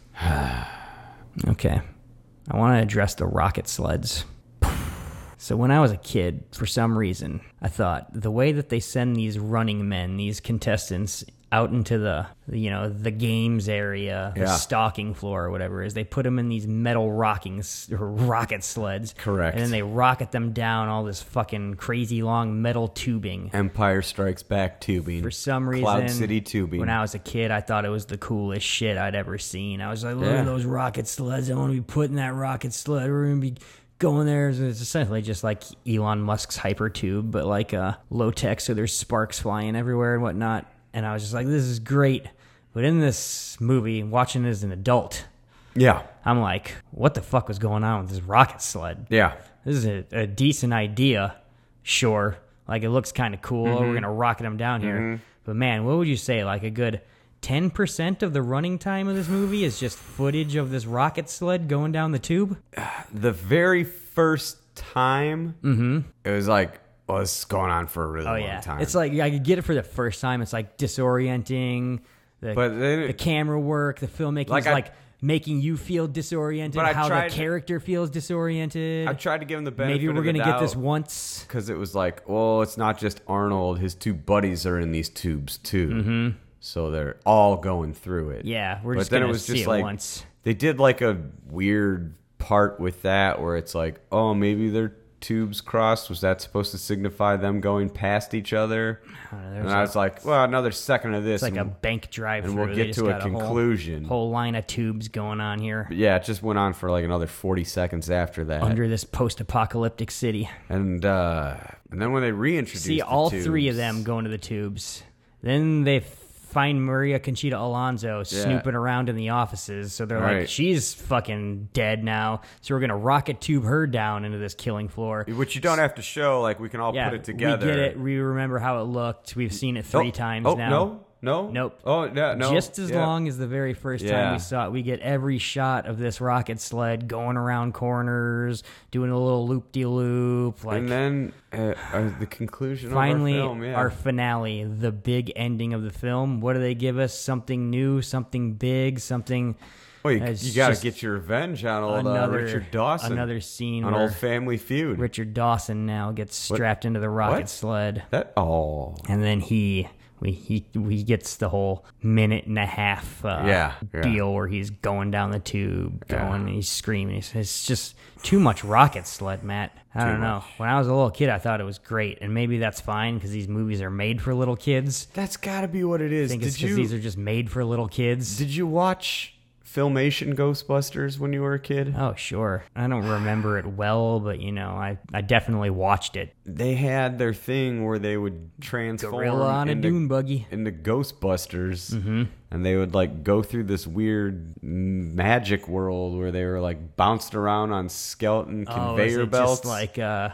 [SPEAKER 3] Okay. I want to address the rocket sleds. So when I was a kid, for some reason, I thought the way that they send these running men, these contestants, out into the games area, the stalking floor or whatever it is, they put them in these metal rocket sleds.
[SPEAKER 2] Correct.
[SPEAKER 3] And then they rocket them down all this fucking crazy long metal tubing.
[SPEAKER 2] Empire Strikes Back tubing.
[SPEAKER 3] For some reason,
[SPEAKER 2] Cloud City tubing.
[SPEAKER 3] When I was a kid, I thought it was the coolest shit I'd ever seen. I was like, look at those rocket sleds. I want to be put in that rocket sled. We're going to be going there. It's essentially just like Elon Musk's hypertube, but like low tech, so there's sparks flying everywhere and whatnot. And I was just like, this is great. But in this movie, watching it as an adult, I'm like, what the fuck was going on with this rocket sled?
[SPEAKER 2] Yeah.
[SPEAKER 3] This is a decent idea, sure. Like, it looks kind of cool. We're going to rocket them down here. But man, what would you say? Like a good 10% of the running time of this movie is just footage of this rocket sled going down the tube?
[SPEAKER 2] The very first time, it was like, well, this is going on for a really long time.
[SPEAKER 3] It's like, I could get it for the first time. It's like disorienting. The camera work, the filmmaking is like making you feel disoriented, how the character feels disoriented.
[SPEAKER 2] I tried to give him the benefit.
[SPEAKER 3] Maybe we're
[SPEAKER 2] going to
[SPEAKER 3] get this once.
[SPEAKER 2] Because it was like, well, it's not just Arnold. His two buddies are in these tubes too. So they're all going through it.
[SPEAKER 3] Yeah, we're just going to see it once.
[SPEAKER 2] They did like a weird part with that where it's like, oh, maybe they're tubes crossed. Was that supposed to signify them going past each other? And I was like, well, another second of this.
[SPEAKER 3] It's like a bank drive-through.
[SPEAKER 2] And we'll get to a conclusion.
[SPEAKER 3] Whole line of tubes going on here.
[SPEAKER 2] But yeah, it just went on for like another 40 seconds after that.
[SPEAKER 3] Under this post-apocalyptic city.
[SPEAKER 2] And then when they reintroduced
[SPEAKER 3] see all three of them going to the tubes. Then they find Maria Conchita Alonso snooping around in the offices. So they're like, she's fucking dead now. So we're going to rocket tube her down into this killing floor.
[SPEAKER 2] Which you don't have to show. Like, we can all put it together.
[SPEAKER 3] We get it. We remember how it looked. We've seen it 3 times now.
[SPEAKER 2] Nope. Oh, yeah, no.
[SPEAKER 3] Just as long as the very first time we saw it. We get every shot of this rocket sled going around corners, doing a little loop-de-loop. Like,
[SPEAKER 2] and then the conclusion
[SPEAKER 3] finally,
[SPEAKER 2] of our film,
[SPEAKER 3] our finale, the big ending of the film. What do they give us? Something new, something big, something...
[SPEAKER 2] Well, you got to get your revenge on old Richard Dawson.
[SPEAKER 3] Another scene
[SPEAKER 2] on Old Family Feud.
[SPEAKER 3] Richard Dawson now gets strapped into the rocket sled. And then he gets the whole minute and a half deal where he's going down the tube, and he's screaming. It's just too much rocket sled, Matt. I don't know. When I was a little kid, I thought it was great, and maybe that's fine because these movies are made for little kids.
[SPEAKER 2] That's got to be what it is.
[SPEAKER 3] I think it's because these are just made for little kids.
[SPEAKER 2] Did you watch Filmation Ghostbusters when you were a kid?
[SPEAKER 3] Oh, sure. I don't remember it well, but, I definitely watched it.
[SPEAKER 2] They had their thing where they would transform
[SPEAKER 3] Gorilla on a dune buggy
[SPEAKER 2] into Ghostbusters, and they would go through this weird magic world where they were bounced around on skeleton conveyor belts.
[SPEAKER 3] Just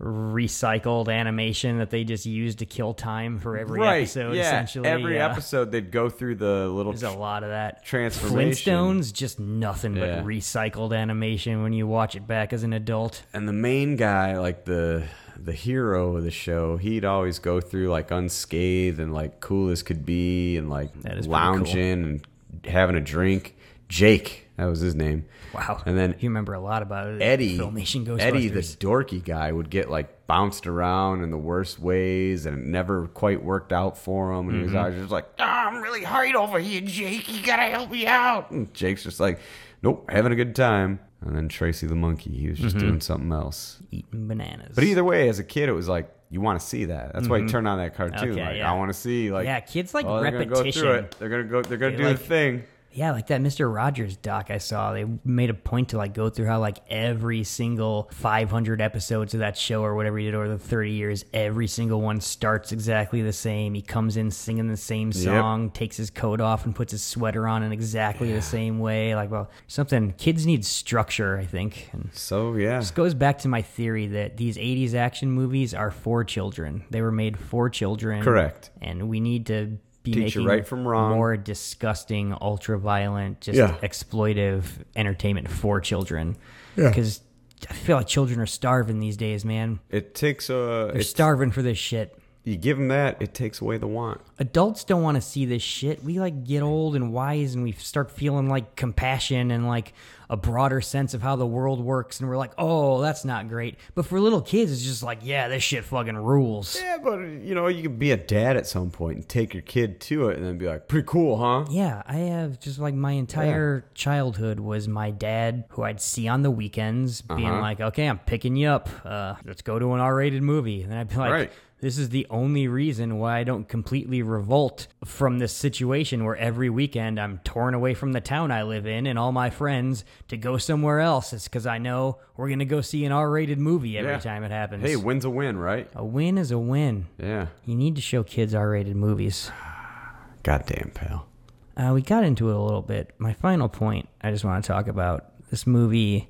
[SPEAKER 3] recycled animation that they just used to kill time for every episode, essentially.
[SPEAKER 2] Every episode they'd go through the little
[SPEAKER 3] there's a lot of that
[SPEAKER 2] transformation.
[SPEAKER 3] Flintstones, just nothing but recycled animation when you watch it back as an adult.
[SPEAKER 2] And the main guy, the hero of the show, he'd always go through unscathed and cool as could be, and lounging and having a drink. Jake, that was his name.
[SPEAKER 3] Wow.
[SPEAKER 2] And then
[SPEAKER 3] you remember a lot about it.
[SPEAKER 2] Eddie,
[SPEAKER 3] Filmation Ghostbusters.
[SPEAKER 2] Eddie, the dorky guy, would get bounced around in the worst ways, and it never quite worked out for him. And he was always just I'm really hard over here, Jake. You gotta help me out. And Jake's just nope, having a good time. And then Tracy the monkey, he was just doing something else,
[SPEAKER 3] eating bananas.
[SPEAKER 2] But either way, as a kid, it was you want to see that. That's why you turn on that cartoon.
[SPEAKER 3] Okay,
[SPEAKER 2] I want to see
[SPEAKER 3] kids
[SPEAKER 2] repetition.
[SPEAKER 3] repetition.
[SPEAKER 2] They're gonna go through it. They're gonna do the thing.
[SPEAKER 3] Yeah, like that Mr. Rogers doc I saw, they made a point to go through how every single 500 episodes of that show or whatever he did over the 30 years, every single one starts exactly the same. He comes in singing the same song, takes his coat off and puts his sweater on in exactly the same way. Something, kids need structure, I think. And this goes back to my theory that these 80s action movies are for children. They were made for children.
[SPEAKER 2] Correct.
[SPEAKER 3] And we need to
[SPEAKER 2] teach
[SPEAKER 3] making
[SPEAKER 2] you right from wrong.
[SPEAKER 3] More disgusting, ultra-violent, just exploitive entertainment for children. Yeah. Because I feel like children are starving these days, man.
[SPEAKER 2] It takes
[SPEAKER 3] They're starving for this shit.
[SPEAKER 2] You give them that, it takes away the want.
[SPEAKER 3] Adults don't want to see this shit. We get old and wise, and we start feeling compassion and a broader sense of how the world works, and we're oh, that's not great. But for little kids, it's just this shit fucking rules.
[SPEAKER 2] Yeah, but you can be a dad at some point and take your kid to it and then be pretty cool, huh?
[SPEAKER 3] Yeah, I have just my entire childhood was my dad, who I'd see on the weekends, being okay, I'm picking you up. Let's go to an R-rated movie. And then I'd be
[SPEAKER 2] right.
[SPEAKER 3] This is the only reason why I don't completely revolt from this situation where every weekend I'm torn away from the town I live in and all my friends to go somewhere else. It's because I know we're going to go see an R-rated movie every time it happens.
[SPEAKER 2] Hey, win's a win, right?
[SPEAKER 3] A win is a win.
[SPEAKER 2] Yeah.
[SPEAKER 3] You need to show kids R-rated movies.
[SPEAKER 2] Goddamn, pal.
[SPEAKER 3] We got into it a little bit. My final point I just want to talk about. This movie,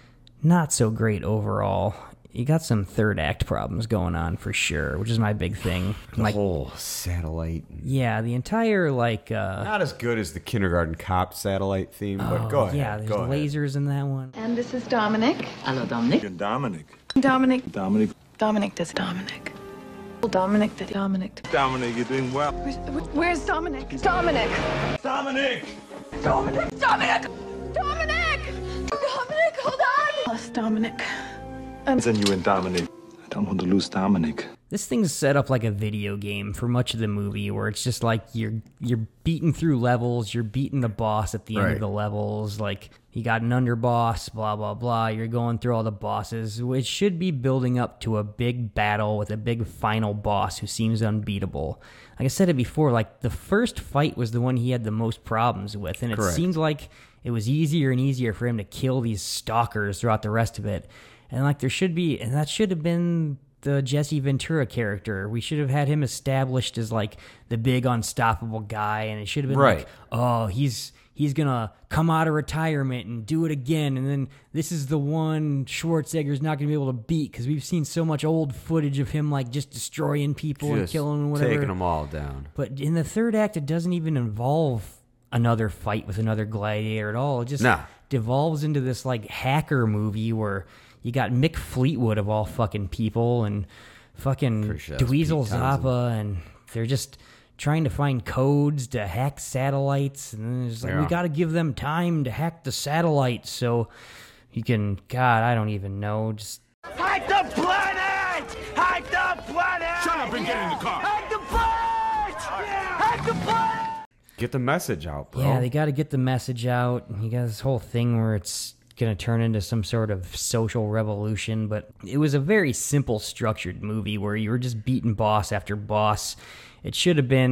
[SPEAKER 3] not so great overall. You got some third act problems going on for sure, which is my big thing.
[SPEAKER 2] The whole satellite.
[SPEAKER 3] Yeah, the entire
[SPEAKER 2] not as good as the Kindergarten Cop satellite theme, but go ahead.
[SPEAKER 3] Yeah, there's lasers in that one.
[SPEAKER 13] And this is Dominic.
[SPEAKER 14] Hello, Dominic.
[SPEAKER 11] You're Dominic.
[SPEAKER 13] Dominic.
[SPEAKER 11] Dominic.
[SPEAKER 13] Dominic does Dominic. Dominic did Dominic.
[SPEAKER 11] Dominic, you're doing well.
[SPEAKER 13] Where's Dominic? Dominic.
[SPEAKER 11] Dominic.
[SPEAKER 13] Dominic. Dominic. Dominic. Dominic, hold on. Lost Dominic.
[SPEAKER 11] Then you and Dominic. I don't want to lose Dominic.
[SPEAKER 3] This thing's set up like a video game for much of the movie, where it's just you're beating through levels, you're beating the boss at the end of the levels. You got an underboss, blah blah blah. You're going through all the bosses, which should be building up to a big battle with a big final boss who seems unbeatable. Like I said it before, the first fight was the one he had the most problems with, and it seemed like it was easier and easier for him to kill these stalkers throughout the rest of it. And there should be, and that should have been the Jesse Ventura character. We should have had him established as the big unstoppable guy, and it should have been oh, he's gonna come out of retirement and do it again, and then this is the one Schwarzenegger's not gonna be able to beat, because we've seen so much old footage of him just destroying people and killing them and whatever,
[SPEAKER 2] taking them all down.
[SPEAKER 3] But in the third act, it doesn't even involve another fight with another gladiator at all. It just devolves into this hacker movie where you got Mick Fleetwood of all fucking people and fucking Dweezil Zappa, and they're just trying to find codes to hack satellites, and it's we got to give them time to hack the satellite so you can, God, I don't even know, just
[SPEAKER 11] hack the planet! Hack the planet!
[SPEAKER 15] Shut up and get in the car!
[SPEAKER 11] Hack the planet! Hack the planet!
[SPEAKER 2] Get the message out, bro.
[SPEAKER 3] Yeah, they got to get the message out. You got this whole thing where it's going to turn into some sort of social revolution, but it was a very simple structured movie where you were just beating boss after boss. It should have been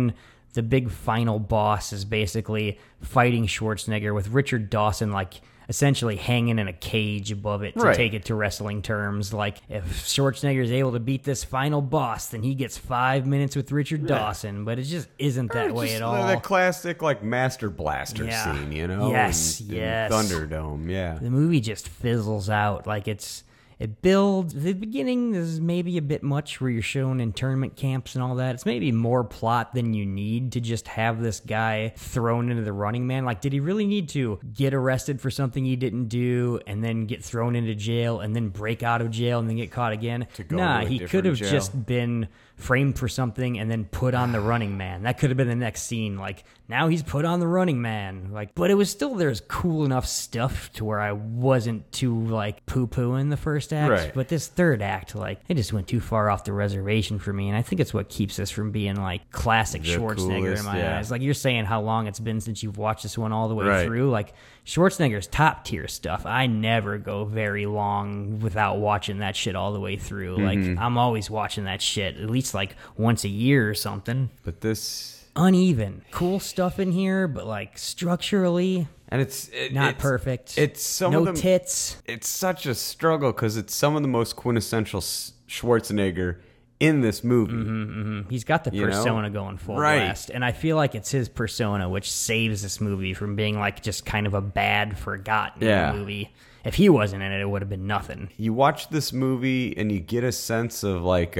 [SPEAKER 3] the big final boss is basically fighting Schwarzenegger with Richard Dawson, like, essentially hanging in a cage above it to take it to wrestling terms. Like, if Schwarzenegger is able to beat this final boss, then he gets 5 minutes with Richard Dawson. But it just isn't that way at all.
[SPEAKER 2] The classic, like, Master Blaster scene, you know?
[SPEAKER 3] Yes,
[SPEAKER 2] in Thunderdome, yeah.
[SPEAKER 3] The movie just fizzles out. Like, it builds. The beginning is maybe a bit much where you're shown internment camps and all that. It's maybe more plot than you need to just have this guy thrown into the Running Man. Like, did he really need to get arrested for something he didn't do and then get thrown into jail and then break out of jail and then get caught again? Nah, he could have just been framed for something and then put on the Running Man. That could have been the next scene. Like, now he's put on the Running Man. Like, but it was still, there's cool enough stuff to where I wasn't too, like, poo-pooing the first act.
[SPEAKER 2] Right.
[SPEAKER 3] But this third act, like, it just went too far off the reservation for me. And I think it's what keeps this from being, like, classic Schwarzenegger in my eyes. Like, you're saying how long it's been since you've watched this one all the way through. Like, Schwarzenegger's top tier stuff. I never go very long without watching that shit all the way through. Like, I'm always watching that shit at least like once a year or something.
[SPEAKER 2] But this
[SPEAKER 3] uneven, cool stuff in here, but like structurally,
[SPEAKER 2] and it's
[SPEAKER 3] not perfect.
[SPEAKER 2] It's some
[SPEAKER 3] no
[SPEAKER 2] of them,
[SPEAKER 3] tits.
[SPEAKER 2] It's such a struggle because it's some of the most quintessential Schwarzenegger in this movie.
[SPEAKER 3] He's got the persona going full blast, and I feel like it's his persona which saves this movie from being like just kind of a bad, forgotten movie. If he wasn't in it, it would have been nothing.
[SPEAKER 2] You watch this movie and you get a sense of like,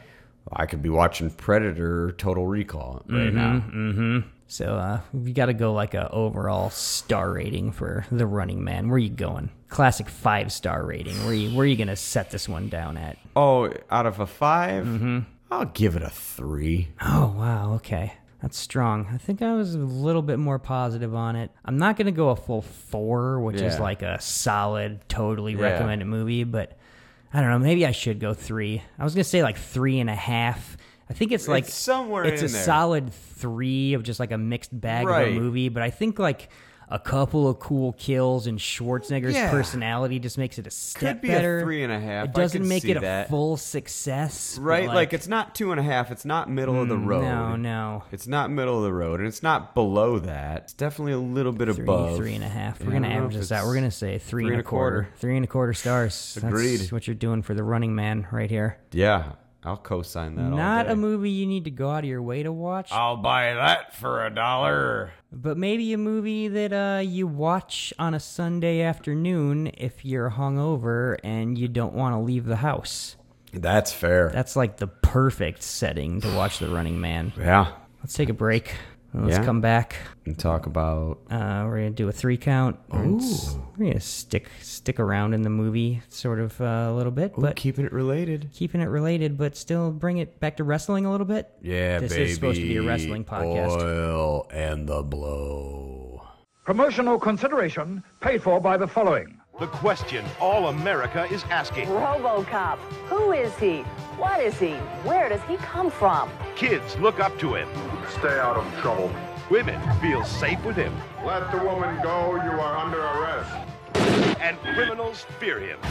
[SPEAKER 2] I could be watching Predator or Total Recall right now.
[SPEAKER 3] So we got to go like a overall star rating for The Running Man. Where you going? Classic 5-star rating. Where you gonna set this one down at?
[SPEAKER 2] Oh, out of a 5, I'll give it a 3.
[SPEAKER 3] Oh wow, okay. That's strong. I think I was a little bit more positive on it. I'm not going to go a full 4, which is like a solid, totally recommended movie, but I don't know. Maybe I should go 3. I was going to say like 3.5. I think it's like
[SPEAKER 2] somewhere
[SPEAKER 3] it's
[SPEAKER 2] in
[SPEAKER 3] a
[SPEAKER 2] there.
[SPEAKER 3] Solid 3 of just like a mixed bag of a movie, but I think like a couple of cool kills and Schwarzenegger's personality just makes it a step
[SPEAKER 2] Could be
[SPEAKER 3] better.
[SPEAKER 2] a 3.5.
[SPEAKER 3] It doesn't make it
[SPEAKER 2] that.
[SPEAKER 3] a full success,
[SPEAKER 2] right?
[SPEAKER 3] but
[SPEAKER 2] Like it's not 2.5. It's not middle of the road.
[SPEAKER 3] No.
[SPEAKER 2] It's not middle of the road, and it's not below that. It's definitely a little bit above
[SPEAKER 3] 3.5. We're gonna average this out. We're gonna say 3.25. 3.25 stars.
[SPEAKER 2] Agreed.
[SPEAKER 3] That's what you're doing for The Running Man right here.
[SPEAKER 2] Yeah, I'll co-sign that.
[SPEAKER 3] Not
[SPEAKER 2] all day.
[SPEAKER 3] a movie you need to go out of your way to watch.
[SPEAKER 2] I'll buy that for $1.
[SPEAKER 3] But maybe a movie that you watch on a Sunday afternoon if you're hungover and you don't want to leave the house.
[SPEAKER 2] That's fair.
[SPEAKER 3] That's like the perfect setting to watch The Running Man.
[SPEAKER 2] Yeah.
[SPEAKER 3] Let's take a break. Let's come back
[SPEAKER 2] and talk about.
[SPEAKER 3] We're gonna do a 3 count. We're gonna stick around in the movie, sort of a little bit, but
[SPEAKER 2] keeping it related,
[SPEAKER 3] but still bring it back to wrestling a little bit.
[SPEAKER 2] Yeah,
[SPEAKER 3] this
[SPEAKER 2] baby.
[SPEAKER 3] is supposed to be a wrestling podcast.
[SPEAKER 2] Oil and the blow.
[SPEAKER 14] Promotional consideration paid for by the following.
[SPEAKER 15] The question all America is asking.
[SPEAKER 16] RoboCop. Who is he? What is he? Where does he come from?
[SPEAKER 15] Kids look up to him.
[SPEAKER 17] Stay out of trouble.
[SPEAKER 15] Women feel safe with him.
[SPEAKER 17] Let the woman go. You are under arrest.
[SPEAKER 15] And criminals fear him.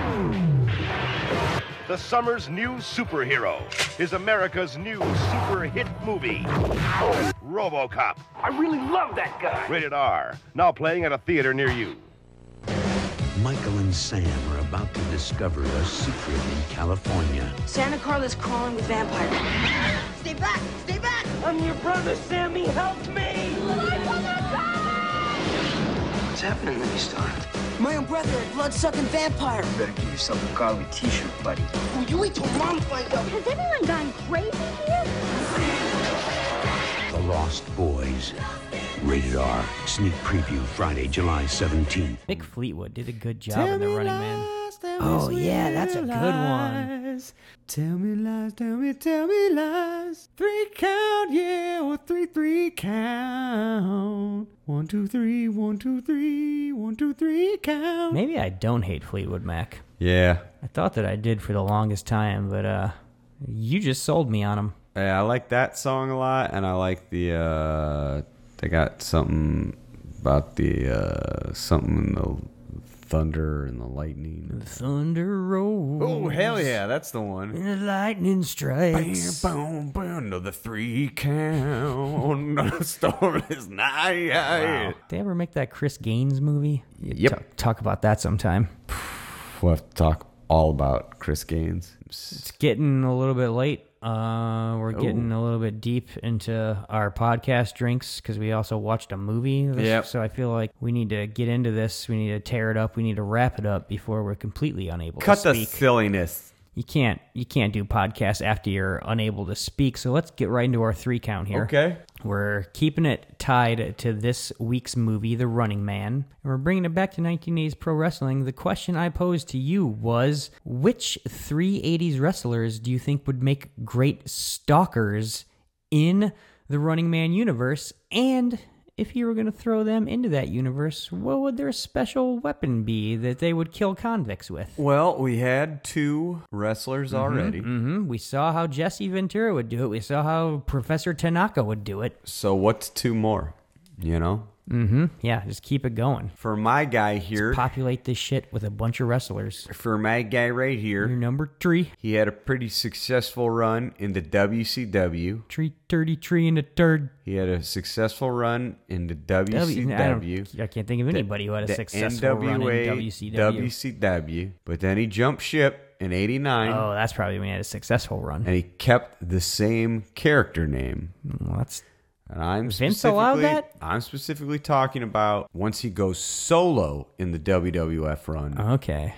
[SPEAKER 15] The summer's new superhero is America's new super hit movie, RoboCop.
[SPEAKER 14] I really love that guy.
[SPEAKER 15] Rated R. Now playing at a theater near you.
[SPEAKER 18] Michael and Sam are about to discover a secret in California.
[SPEAKER 19] Santa Carla's crawling with vampires. Stay back! Stay back!
[SPEAKER 14] I'm your brother, Sammy. Help me!
[SPEAKER 19] What's happening to me, Star? My own brother, a blood-sucking vampire.
[SPEAKER 20] You better get yourself a Garly t-shirt, buddy.
[SPEAKER 19] Oh, you wait till Mom finds out.
[SPEAKER 13] Has everyone gone crazy here?
[SPEAKER 18] The Lost Boys. Rated R. Sneak preview Friday, July 17th.
[SPEAKER 3] Mick Fleetwood did a good job in The Running Man. Oh, yeah, that's a good one.
[SPEAKER 2] Tell me lies, tell me lies. 3 count, yeah, or 3 count. 1, 2, 3, 1, 2, 3, 1, 2, 3 count.
[SPEAKER 3] Maybe I don't hate Fleetwood Mac.
[SPEAKER 2] Yeah.
[SPEAKER 3] I thought that I did for the longest time, but you just sold me on him.
[SPEAKER 2] Yeah, I like that song a lot, and I like the, they got something about the, something in the thunder and the lightning.
[SPEAKER 3] The thunder rolls.
[SPEAKER 2] Oh, hell yeah, that's the one.
[SPEAKER 3] And the lightning strikes.
[SPEAKER 2] Bam, boom, boom, to the 3 count. The storm is nigh.
[SPEAKER 3] Wow. Did they ever make that Chris Gaines movie?
[SPEAKER 2] Yep.
[SPEAKER 3] Talk about that sometime.
[SPEAKER 2] We'll have to talk all about Chris Gaines.
[SPEAKER 3] It's getting a little bit late. We're getting a little bit deep into our podcast drinks because we also watched a movie.
[SPEAKER 2] Yep.
[SPEAKER 3] So I feel like we need to get into this. We need to tear it up. We need to wrap it up before we're completely unable
[SPEAKER 2] Cut
[SPEAKER 3] to
[SPEAKER 2] the
[SPEAKER 3] speak.
[SPEAKER 2] silliness.
[SPEAKER 3] You can't do podcasts after you're unable to speak. So let's get right into our 3 count here.
[SPEAKER 2] Okay.
[SPEAKER 3] We're keeping it tied to this week's movie, The Running Man. And we're bringing it back to 1980s pro wrestling. The question I posed to you was, which 3 80s wrestlers do you think would make great stalkers in the Running Man universe? And if you were going to throw them into that universe, what would their special weapon be that they would kill convicts with?
[SPEAKER 2] Well, we had 2 wrestlers already.
[SPEAKER 3] We saw how Jesse Ventura would do it. We saw how Professor Tanaka would do it.
[SPEAKER 2] So what's 2 more? You know?
[SPEAKER 3] Yeah, just keep it going.
[SPEAKER 2] For my guy here.
[SPEAKER 3] Let's populate this shit with a bunch of wrestlers.
[SPEAKER 2] For my guy right here.
[SPEAKER 3] Your number 3.
[SPEAKER 2] He had a pretty successful run in the WCW.
[SPEAKER 3] 333 in the third.
[SPEAKER 2] He had a successful run in the WCW.
[SPEAKER 3] I can't think of anybody who had a successful run in WCW.
[SPEAKER 2] WCW. But then he jumped ship in 89.
[SPEAKER 3] Oh, that's probably when he had a successful run.
[SPEAKER 2] And he kept the same character name.
[SPEAKER 3] Well, that's...
[SPEAKER 2] And I'm
[SPEAKER 3] Vince allowed that?
[SPEAKER 2] I'm specifically talking about once he goes solo in the WWF run.
[SPEAKER 3] Okay.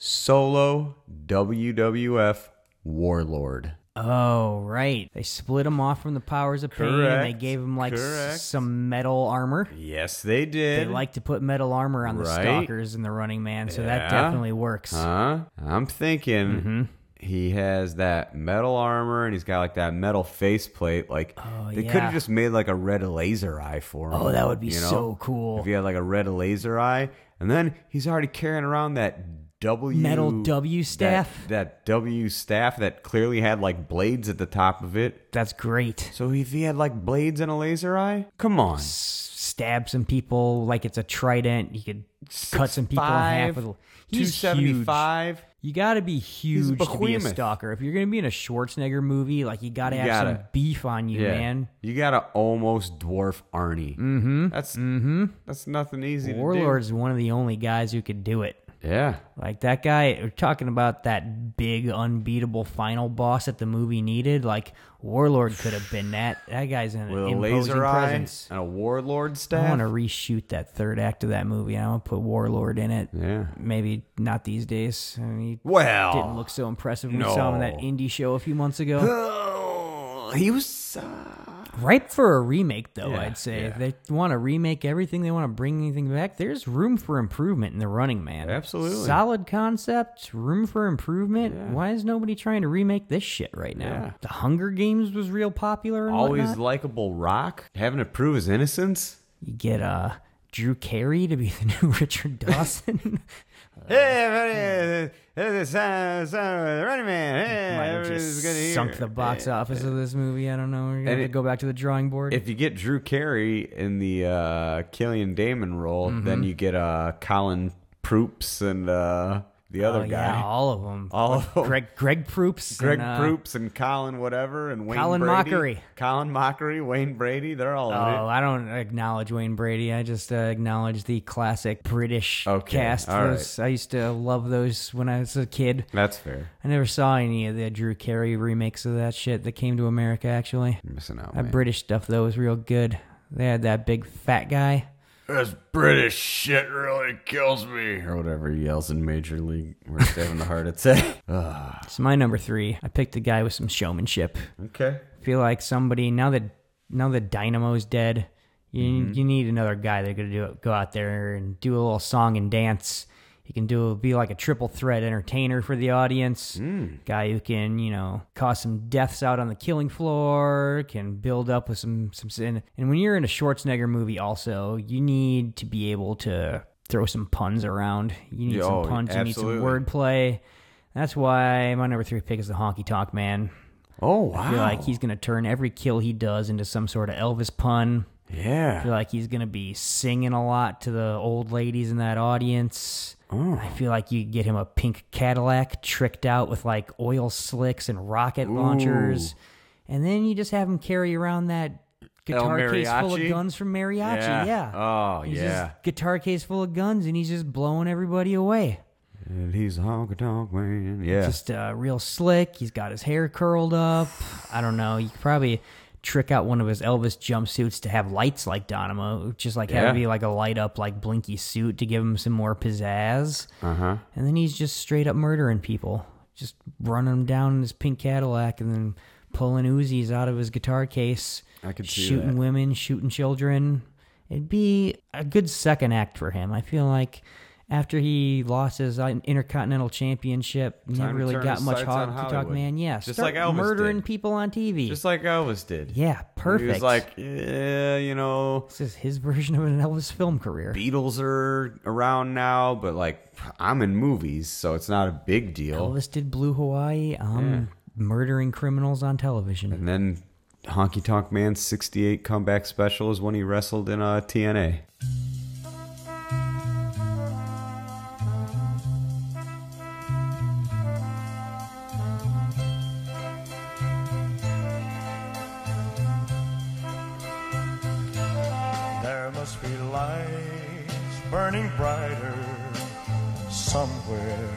[SPEAKER 2] Solo WWF Warlord.
[SPEAKER 3] Oh, right. They split him off from the Powers of Pain. And they gave him like some metal armor.
[SPEAKER 2] Yes, they did.
[SPEAKER 3] They like to put metal armor on the stalkers in the Running Man, so that definitely works.
[SPEAKER 2] I'm thinking he has that metal armor and he's got like that metal faceplate. Like they could have just made like a red laser eye for him.
[SPEAKER 3] Oh, that would be so cool.
[SPEAKER 2] If he had like a red laser eye, and then he's already carrying around that
[SPEAKER 3] metal W staff.
[SPEAKER 2] That W staff that clearly had like blades at the top of it.
[SPEAKER 3] That's great.
[SPEAKER 2] So if he had like blades and a laser eye, come on.
[SPEAKER 3] Stab some people like it's a trident. He could cut some people in half with. He's
[SPEAKER 2] 275.
[SPEAKER 3] Huge. You got to be huge to be a stalker. If you're going to be in a Schwarzenegger movie, like you got to have some beef on you, man.
[SPEAKER 2] You got to almost dwarf Arnie. That's nothing easy to do.
[SPEAKER 3] Warlord's one of the only guys who could do it.
[SPEAKER 2] Yeah.
[SPEAKER 3] Like that guy, we're talking about that big, unbeatable final boss that the movie needed. Like, Warlord could have been that. That guy's an
[SPEAKER 2] with a
[SPEAKER 3] imposing
[SPEAKER 2] laser
[SPEAKER 3] presence.
[SPEAKER 2] Eye and a Warlord staff.
[SPEAKER 3] I want to reshoot that 3rd act of that movie. I want to put Warlord in it.
[SPEAKER 2] Yeah.
[SPEAKER 3] Maybe not these days. I mean, he didn't look so impressive when we saw him in that indie show a few months ago.
[SPEAKER 2] He was...
[SPEAKER 3] ripe for a remake, though, I'd say. If they want to remake everything, they want to bring anything back, there's room for improvement in The Running Man.
[SPEAKER 2] Absolutely.
[SPEAKER 3] Solid concept, room for improvement. Yeah. Why is nobody trying to remake this shit right now?
[SPEAKER 2] Yeah.
[SPEAKER 3] The Hunger Games was real popular and
[SPEAKER 2] always
[SPEAKER 3] whatnot.
[SPEAKER 2] Likable Rock, having to prove his innocence.
[SPEAKER 3] You get Drew Carey to be the new Richard Dawson.
[SPEAKER 2] Hey, Running Man.
[SPEAKER 3] Might have just sunk the box office of this movie. I don't know. We're going to go back to the drawing board.
[SPEAKER 2] If you get Drew Carey in the Killian Damon role, then you get Colin Proops and the other guy.
[SPEAKER 3] Yeah, all of them. Greg Proops.
[SPEAKER 2] Greg Proops and Colin whatever and Wayne
[SPEAKER 3] Colin
[SPEAKER 2] Brady.
[SPEAKER 3] Mockery.
[SPEAKER 2] Colin Mockery, Wayne Brady. They're all in it.
[SPEAKER 3] I don't acknowledge Wayne Brady. I just acknowledge the classic British cast. I used to love those when I was a kid.
[SPEAKER 2] That's fair.
[SPEAKER 3] I never saw any of the Drew Carey remakes of that shit that came to America, actually.
[SPEAKER 2] You're missing out,
[SPEAKER 3] That
[SPEAKER 2] man.
[SPEAKER 3] British stuff, though, was real good. They had that big fat guy.
[SPEAKER 2] This British shit really kills me. Or whatever he yells in Major League. We're just having a heart attack.
[SPEAKER 3] So my number 3, I picked a guy with some showmanship.
[SPEAKER 2] Okay.
[SPEAKER 3] I feel like somebody, now that Dynamo's dead, you need another guy that's going to go out there and do a little song and dance. He can be like a triple threat entertainer for the audience. Guy who can, cause some deaths out on the killing floor, can build up with some sin. And when you're in a Schwarzenegger movie also, you need to be able to throw some puns around. You need some puns, you need some wordplay. That's why my number 3 pick is the Honky Tonk Man.
[SPEAKER 2] Oh, wow.
[SPEAKER 3] I feel like he's going to turn every kill he does into some sort of Elvis pun.
[SPEAKER 2] Yeah.
[SPEAKER 3] I feel like he's going to be singing a lot to the old ladies in that audience.
[SPEAKER 2] Oh.
[SPEAKER 3] I feel like you get him a pink Cadillac tricked out with like oil slicks and rocket launchers. And then you just have him carry around that guitar case full of
[SPEAKER 2] Mariachi?
[SPEAKER 3] guns from Mariachi. Yeah.
[SPEAKER 2] Oh,
[SPEAKER 3] He's
[SPEAKER 2] yeah.
[SPEAKER 3] just guitar case full of guns, and he's just blowing everybody away.
[SPEAKER 2] And he's a honky-tonk man. Yeah.
[SPEAKER 3] Just real slick. He's got his hair curled up. I don't know. You could probably trick out one of his Elvis jumpsuits to have lights like Dynamo. Just like have it be like a light up, like blinky suit to give him some more pizzazz.
[SPEAKER 2] Uh-huh.
[SPEAKER 3] And then he's just straight up murdering people. Just running them down in his pink Cadillac and then pulling Uzis out of his guitar case.
[SPEAKER 2] I could see
[SPEAKER 3] shooting
[SPEAKER 2] that.
[SPEAKER 3] women, shooting children. It'd be a good second act for him. I feel like after he lost his Intercontinental Championship, he
[SPEAKER 2] Time
[SPEAKER 3] never
[SPEAKER 2] to
[SPEAKER 3] really
[SPEAKER 2] turn
[SPEAKER 3] got
[SPEAKER 2] his
[SPEAKER 3] much
[SPEAKER 2] sights
[SPEAKER 3] hog
[SPEAKER 2] on
[SPEAKER 3] to talk,
[SPEAKER 2] Hollywood.
[SPEAKER 3] man. Yeah,
[SPEAKER 2] Just
[SPEAKER 3] start
[SPEAKER 2] like Elvis
[SPEAKER 3] murdering
[SPEAKER 2] did.
[SPEAKER 3] people on TV.
[SPEAKER 2] Just like Elvis did.
[SPEAKER 3] Yeah, perfect.
[SPEAKER 2] He was like, yeah, you know.
[SPEAKER 3] This is his version of an Elvis film career.
[SPEAKER 2] Beatles are around now, but like I'm in movies, so it's not a big deal.
[SPEAKER 3] Elvis did Blue Hawaii. Murdering criminals on television.
[SPEAKER 2] And then Honky Tonk Man's 68 comeback special is when he wrestled in TNA.
[SPEAKER 21] There must be lights burning brighter somewhere.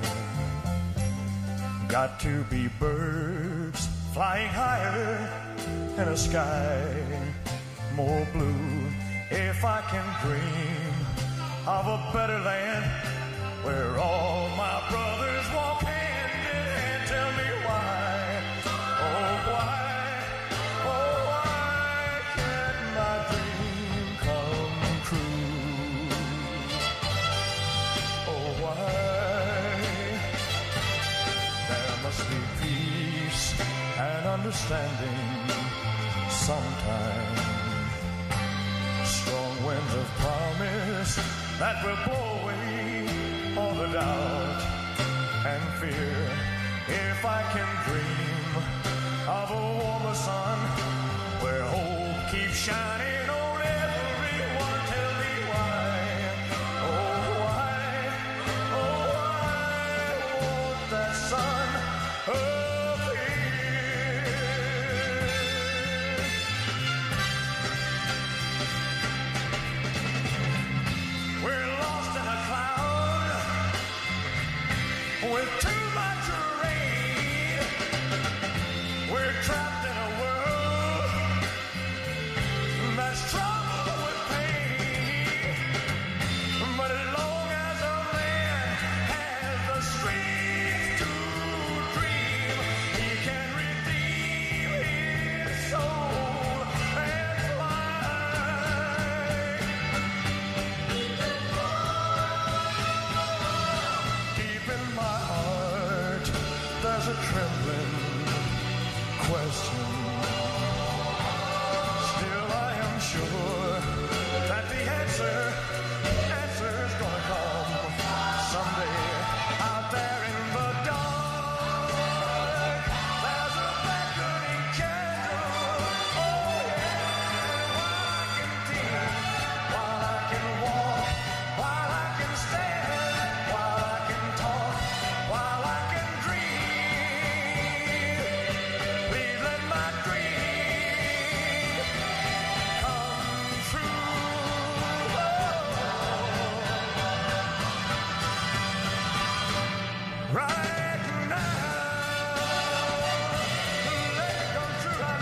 [SPEAKER 21] Got to be birds flying higher in a sky more blue. If I can dream of a better land where all my brothers walk hand in hand, tell me why, oh why, oh why can't my dream come true? Oh why? There must be peace and understanding sometime. Strong winds of promise that will blow away all the doubt and fear. If I can dream of a warmer sun where hope keeps shining on everyone, tell me why, oh why, oh why won't that sun appear? We're lost in a cloud with too much rain. We're trapped in a world that's troubled with pain. But as long as a man has the strength to dream, he can redeem his soul and fly. Deep in my heart, there's a trembling question. Still, I am sure that the answer's gonna come someday. Out there in the dark, there's a beckoning candle. Oh yeah, while I can think, while I can walk, while I can stand, while I can talk, while I can dream. Please let my dream come true. Right now, let it come true right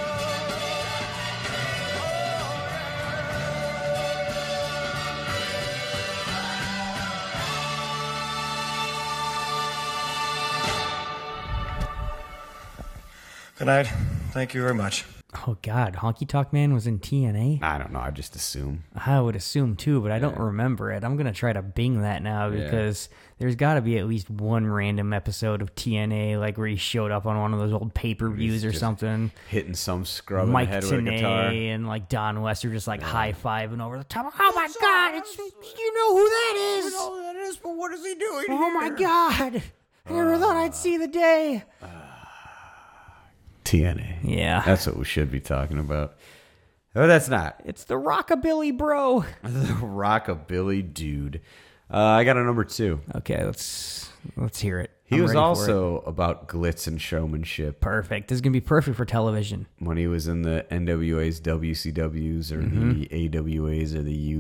[SPEAKER 21] Good night. Thank you very much.
[SPEAKER 3] Oh, God. Honky Tonk Man was in TNA?
[SPEAKER 2] I don't know. I just assume.
[SPEAKER 3] I would assume, too, but I don't remember it. I'm going to try to Bing that now because there's got to be at least one random episode of TNA, like where he showed up on one of those old pay-per-views or
[SPEAKER 2] just
[SPEAKER 3] something.
[SPEAKER 2] Hitting some scrub in
[SPEAKER 3] Mike
[SPEAKER 2] the head with a guitar.
[SPEAKER 3] Tenay and like Don West are just like high-fiving over the top. Oh, my God. You know who that is.
[SPEAKER 2] You know who that is, but what is he doing
[SPEAKER 3] Oh, my God. I never thought I'd see the day.
[SPEAKER 2] TNA.
[SPEAKER 3] Yeah.
[SPEAKER 2] That's what we should be talking about. Oh, that's not.
[SPEAKER 3] It's the Rockabilly Bro.
[SPEAKER 2] The Rockabilly Dude. I got a number 2.
[SPEAKER 3] Okay, let's hear it.
[SPEAKER 2] He
[SPEAKER 3] I'm
[SPEAKER 2] was
[SPEAKER 3] ready for
[SPEAKER 2] also about glitz and showmanship.
[SPEAKER 3] Perfect. This is going to be perfect for television.
[SPEAKER 2] When he was in the NWA's WCWs or the AWAs or the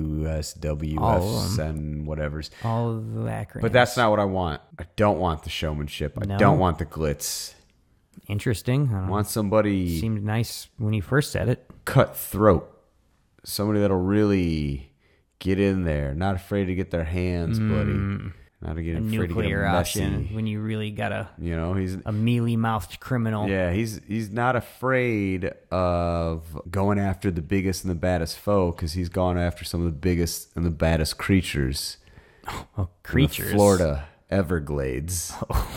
[SPEAKER 2] USWFs and whatever's.
[SPEAKER 3] All of the acronyms.
[SPEAKER 2] But that's not what I want. I don't want the showmanship. I don't want the glitz.
[SPEAKER 3] Interesting.
[SPEAKER 2] I want somebody...
[SPEAKER 3] Seemed nice when you first said it.
[SPEAKER 2] Cutthroat. Somebody that'll really get in there. Not afraid to get their hands bloody. Not to get afraid to get
[SPEAKER 3] nuclear
[SPEAKER 2] messy.
[SPEAKER 3] option when you really got
[SPEAKER 2] he's
[SPEAKER 3] a mealy-mouthed criminal.
[SPEAKER 2] Yeah, he's not afraid of going after the biggest and the baddest foe because he's gone after some of the biggest and the baddest creatures.
[SPEAKER 3] Creatures?
[SPEAKER 2] In the Florida Everglades.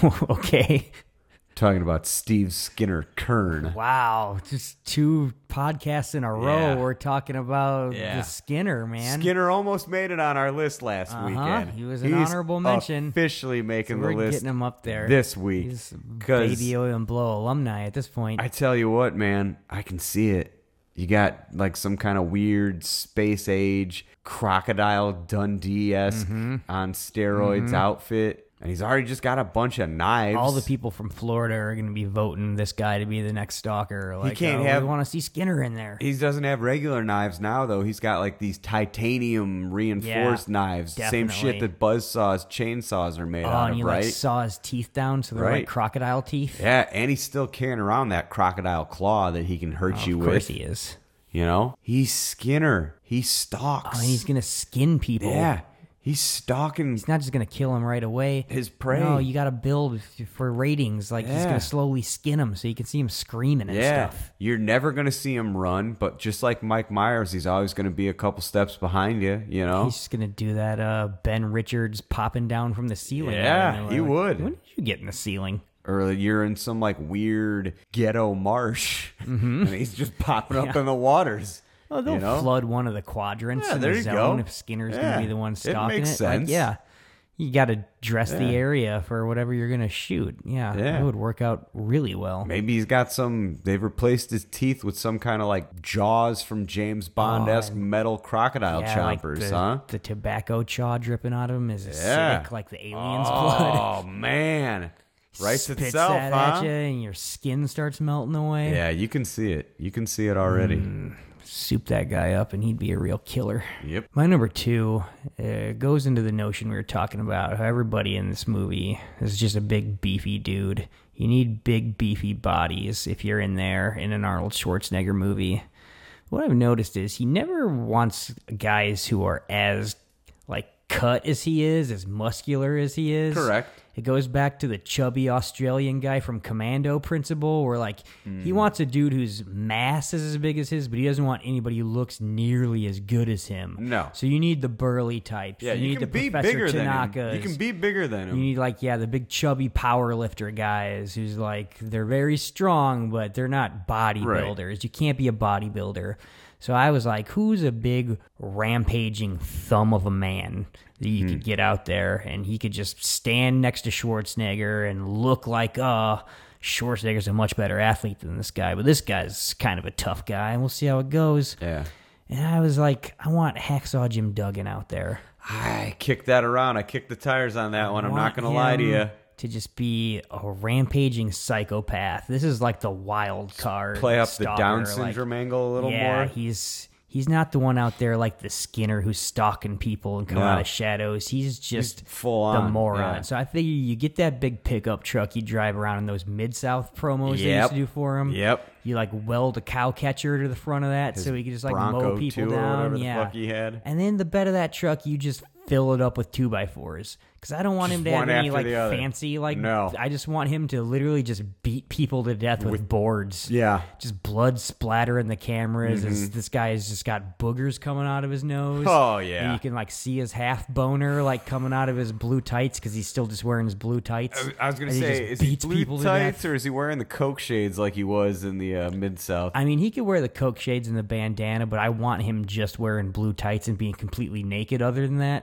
[SPEAKER 3] Okay.
[SPEAKER 2] Talking about Steve Skinner Kern.
[SPEAKER 3] Wow, just 2 podcasts in a row.
[SPEAKER 2] Yeah.
[SPEAKER 3] We're talking about the Skinner, man.
[SPEAKER 2] Skinner almost made it on our list last weekend.
[SPEAKER 3] He was an honorable mention.
[SPEAKER 2] Officially making
[SPEAKER 3] So
[SPEAKER 2] the list.
[SPEAKER 3] We're getting him up there
[SPEAKER 2] this week.
[SPEAKER 3] He's Baby Oil and Blow alumni at this point.
[SPEAKER 2] I tell you what, man, I can see it. You got like some kind of weird space age Crocodile Dundee-esque on steroids outfit. And he's already just got a bunch of knives.
[SPEAKER 3] All the people from Florida are going to be voting this guy to be the next stalker. Like,
[SPEAKER 2] can't
[SPEAKER 3] we want to see Skinner in there.
[SPEAKER 2] He doesn't have regular knives now, though. He's got like these titanium reinforced knives.
[SPEAKER 3] Definitely.
[SPEAKER 2] Same shit that buzzsaws, chainsaws are made out
[SPEAKER 3] and
[SPEAKER 2] of,
[SPEAKER 3] he
[SPEAKER 2] right?
[SPEAKER 3] like saw his teeth down, so they're like crocodile teeth.
[SPEAKER 2] Yeah, and he's still carrying around that crocodile claw that he can hurt you with.
[SPEAKER 3] Of course he is.
[SPEAKER 2] You know? He's Skinner. He stalks.
[SPEAKER 3] Oh, and he's going to skin people.
[SPEAKER 2] Yeah. He's stalking.
[SPEAKER 3] He's not just going to kill him right away.
[SPEAKER 2] His prey.
[SPEAKER 3] No, you got to build for ratings. Like, he's going to slowly skin him so you can see him screaming and stuff.
[SPEAKER 2] You're never going to see him run, but just like Mike Myers, he's always going to be a couple steps behind you, you know?
[SPEAKER 3] He's just going to do that Ben Richards popping down from the ceiling.
[SPEAKER 2] Yeah, he would.
[SPEAKER 3] When did you get in the ceiling?
[SPEAKER 2] Or you're in some like weird ghetto marsh, and he's just popping up in the waters.
[SPEAKER 3] Oh, they'll flood one of the quadrants in
[SPEAKER 2] there
[SPEAKER 3] the
[SPEAKER 2] you
[SPEAKER 3] zone
[SPEAKER 2] go.
[SPEAKER 3] if Skinner's going to be the one stalking
[SPEAKER 2] it. Makes sense.
[SPEAKER 3] Like, you got to dress the area for whatever you're going to shoot. Yeah, it would work out really well.
[SPEAKER 2] Maybe he's got they've replaced his teeth with some kind of like Jaws from James Bond-esque metal crocodile chompers,
[SPEAKER 3] like
[SPEAKER 2] huh?
[SPEAKER 3] The tobacco chaw dripping out of him is acidic like the alien's blood.
[SPEAKER 2] Oh, man. Writes
[SPEAKER 3] Spits
[SPEAKER 2] itself,
[SPEAKER 3] that
[SPEAKER 2] huh?
[SPEAKER 3] at you and your skin starts melting away.
[SPEAKER 2] Yeah, you can see it. You can see it already.
[SPEAKER 3] Soup that guy up and he'd be a real killer.
[SPEAKER 2] Yep.
[SPEAKER 3] My number 2 goes into the notion we were talking about, how everybody in this movie is just a big beefy dude. You need big beefy bodies if you're in there in an Arnold Schwarzenegger movie. What I've noticed is he never wants guys who are as like cut as he is, as muscular as he is.
[SPEAKER 2] Correct.
[SPEAKER 3] It goes back to the chubby Australian guy from Commando principle, where like he wants a dude whose mass is as big as his, but he doesn't want anybody who looks nearly as good as him.
[SPEAKER 2] No.
[SPEAKER 3] So you need the burly types.
[SPEAKER 2] Yeah,
[SPEAKER 3] you need
[SPEAKER 2] can
[SPEAKER 3] the
[SPEAKER 2] be
[SPEAKER 3] Professor
[SPEAKER 2] bigger than him.
[SPEAKER 3] Tanakas.
[SPEAKER 2] You can be bigger than him.
[SPEAKER 3] You need like the big chubby power lifter guys who's like they're very strong, but they're not bodybuilders.
[SPEAKER 2] Right.
[SPEAKER 3] You can't be a bodybuilder. So I was like, who's a big rampaging thumb of a man that you could get out there and he could just stand next to Schwarzenegger and look like, Schwarzenegger's a much better athlete than this guy, but this guy's kind of a tough guy, and we'll see how it goes.
[SPEAKER 2] Yeah.
[SPEAKER 3] And I was like, I want Hacksaw Jim Duggan out there.
[SPEAKER 2] I kicked that around. I kicked the tires on that one. I'm not going to lie to you.
[SPEAKER 3] To just be a rampaging psychopath. This is like the wild card.
[SPEAKER 2] Play up
[SPEAKER 3] stalker.
[SPEAKER 2] the Down syndrome angle a little more.
[SPEAKER 3] Yeah, he's not the one out there like the Skinner who's stalking people and coming out of shadows. He's just
[SPEAKER 2] full
[SPEAKER 3] the
[SPEAKER 2] on
[SPEAKER 3] moron.
[SPEAKER 2] yeah.
[SPEAKER 3] So I figure you get that big pickup truck you drive around in those Mid-South promos they used to do for him.
[SPEAKER 2] Yep.
[SPEAKER 3] You like weld a cow catcher to the front of that so he can just like
[SPEAKER 2] Bronco
[SPEAKER 3] mow people
[SPEAKER 2] 2 or
[SPEAKER 3] down.
[SPEAKER 2] whatever the
[SPEAKER 3] Yeah.
[SPEAKER 2] fuck he had.
[SPEAKER 3] And then the bed of that truck, you just fill it up with 2x4s. Because I don't want him to have
[SPEAKER 2] one
[SPEAKER 3] any
[SPEAKER 2] after
[SPEAKER 3] like
[SPEAKER 2] the other.
[SPEAKER 3] fancy like.
[SPEAKER 2] No.
[SPEAKER 3] I just want him to literally just beat people to death with boards.
[SPEAKER 2] Yeah.
[SPEAKER 3] Just blood splattering the cameras as this guy has just got boogers coming out of his nose.
[SPEAKER 2] Oh, yeah.
[SPEAKER 3] And you can like see his half boner like coming out of his blue tights because he's still just wearing his blue tights.
[SPEAKER 2] I was going to
[SPEAKER 3] And
[SPEAKER 2] say,
[SPEAKER 3] just
[SPEAKER 2] is he
[SPEAKER 3] beats
[SPEAKER 2] blue
[SPEAKER 3] people to
[SPEAKER 2] tights
[SPEAKER 3] death.
[SPEAKER 2] or is he wearing the Coke shades like he was in the Mid-South?
[SPEAKER 3] I mean, he could wear the Coke shades and the bandana, but I want him just wearing blue tights and being completely naked other than that.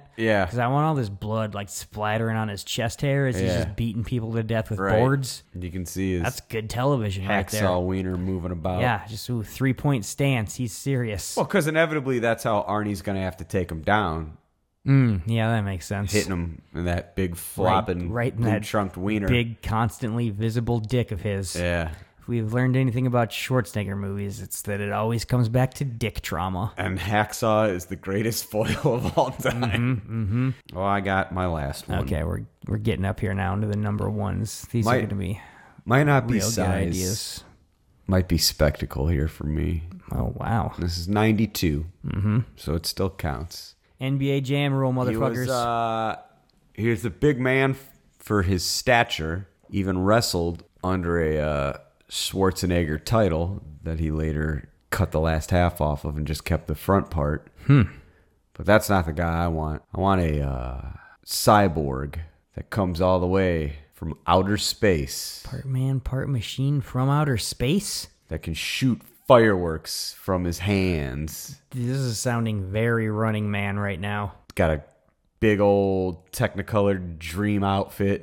[SPEAKER 2] Yeah.
[SPEAKER 3] Because I want all this blood like splattering on his chest hair as he's just beating people to death with boards.
[SPEAKER 2] You can see his
[SPEAKER 3] That's good television right there.
[SPEAKER 2] hacksaw wiener moving about.
[SPEAKER 3] Yeah, just 3-point stance. He's serious.
[SPEAKER 2] Well, because inevitably that's how Arnie's going to have to take him down.
[SPEAKER 3] Yeah, that makes sense.
[SPEAKER 2] Hitting him in that big flopping,
[SPEAKER 3] right in that
[SPEAKER 2] trunked wiener.
[SPEAKER 3] Big, constantly visible dick of his.
[SPEAKER 2] Yeah.
[SPEAKER 3] If we've learned anything about Schwarzenegger movies, it's that it always comes back to dick trauma.
[SPEAKER 2] And hacksaw is the greatest foil of all time. Well, I got my last one.
[SPEAKER 3] Okay, we're getting up here now into the number ones. These are going to be
[SPEAKER 2] might not be
[SPEAKER 3] real good
[SPEAKER 2] size.
[SPEAKER 3] ideas.
[SPEAKER 2] Might be spectacle here for me.
[SPEAKER 3] Oh wow!
[SPEAKER 2] This is 92, so it still counts.
[SPEAKER 3] NBA Jam rule, motherfuckers.
[SPEAKER 2] He was a big man for his stature. Even wrestled under a Schwarzenegger title that he later cut the last half off of and just kept the front part. But that's not the guy I want. I want a cyborg that comes all the way from outer space.
[SPEAKER 3] Part man, part machine from outer space?
[SPEAKER 2] That can shoot fireworks from his hands.
[SPEAKER 3] This is sounding very Running Man right now.
[SPEAKER 2] Got a big old Technicolor dream outfit.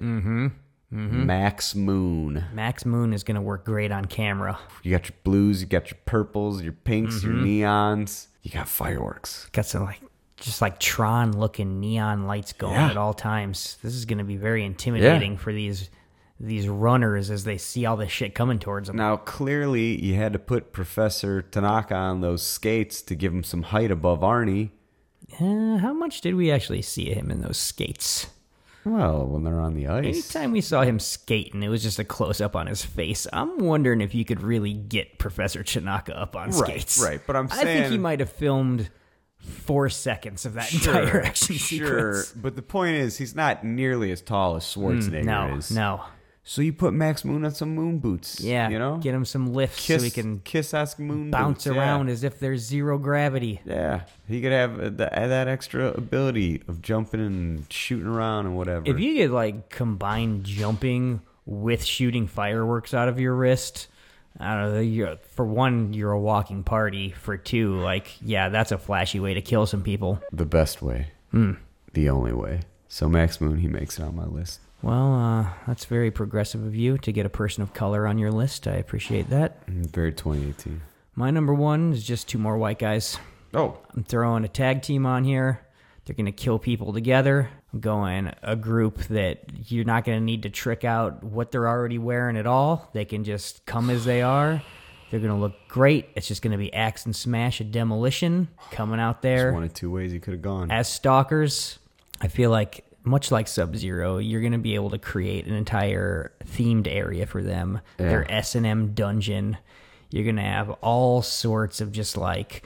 [SPEAKER 2] Max Moon.
[SPEAKER 3] Max Moon is going to work great on camera.
[SPEAKER 2] You got your blues, you got your purples, your pinks, your neons. You got fireworks.
[SPEAKER 3] Got some just like Tron looking neon lights going at all times. This is going to be very intimidating for these runners as they see all this shit coming towards them.
[SPEAKER 2] Now, clearly, you had to put Professor Tanaka on those skates to give him some height above Arnie.
[SPEAKER 3] How much did we actually see him in those skates?
[SPEAKER 2] Well, when they're on the ice.
[SPEAKER 3] Anytime we saw him skating, it was just a close-up on his face. I'm wondering if you could really get Professor Tanaka up on skates.
[SPEAKER 2] Right, but I'm saying...
[SPEAKER 3] I think he might have filmed 4 seconds of that entire action sequence.
[SPEAKER 2] But the point is, he's not nearly as tall as Schwarzenegger is.
[SPEAKER 3] No.
[SPEAKER 2] So you put Max Moon on some moon boots.
[SPEAKER 3] Yeah,
[SPEAKER 2] you know?
[SPEAKER 3] Get him some lifts so he can
[SPEAKER 2] kiss-ass moon
[SPEAKER 3] bounce
[SPEAKER 2] boots,
[SPEAKER 3] around as if there's zero gravity.
[SPEAKER 2] Yeah, he could have that extra ability of jumping and shooting around and whatever.
[SPEAKER 3] If you could combine jumping with shooting fireworks out of your wrist, I don't know. For one, you're a walking party. For two, that's a flashy way to kill some people.
[SPEAKER 2] The best way. The only way. So Max Moon, he makes it on my list.
[SPEAKER 3] Well, that's very progressive of you to get a person of color on your list. I appreciate that.
[SPEAKER 2] Very 2018.
[SPEAKER 3] My number one is just 2 more white guys.
[SPEAKER 2] Oh.
[SPEAKER 3] I'm throwing a tag team on here. They're going to kill people together. I'm going a group that you're not going to need to trick out what they're already wearing at all. They can just come as they are. They're going to look great. It's just going to be Axe and Smash and Demolition coming out there.
[SPEAKER 2] There's one of 2 ways he could have gone.
[SPEAKER 3] As stalkers, I feel like, much like Sub-Zero, you're going to be able to create an entire themed area for them. Yeah. Their S&M dungeon. You're going to have all sorts of just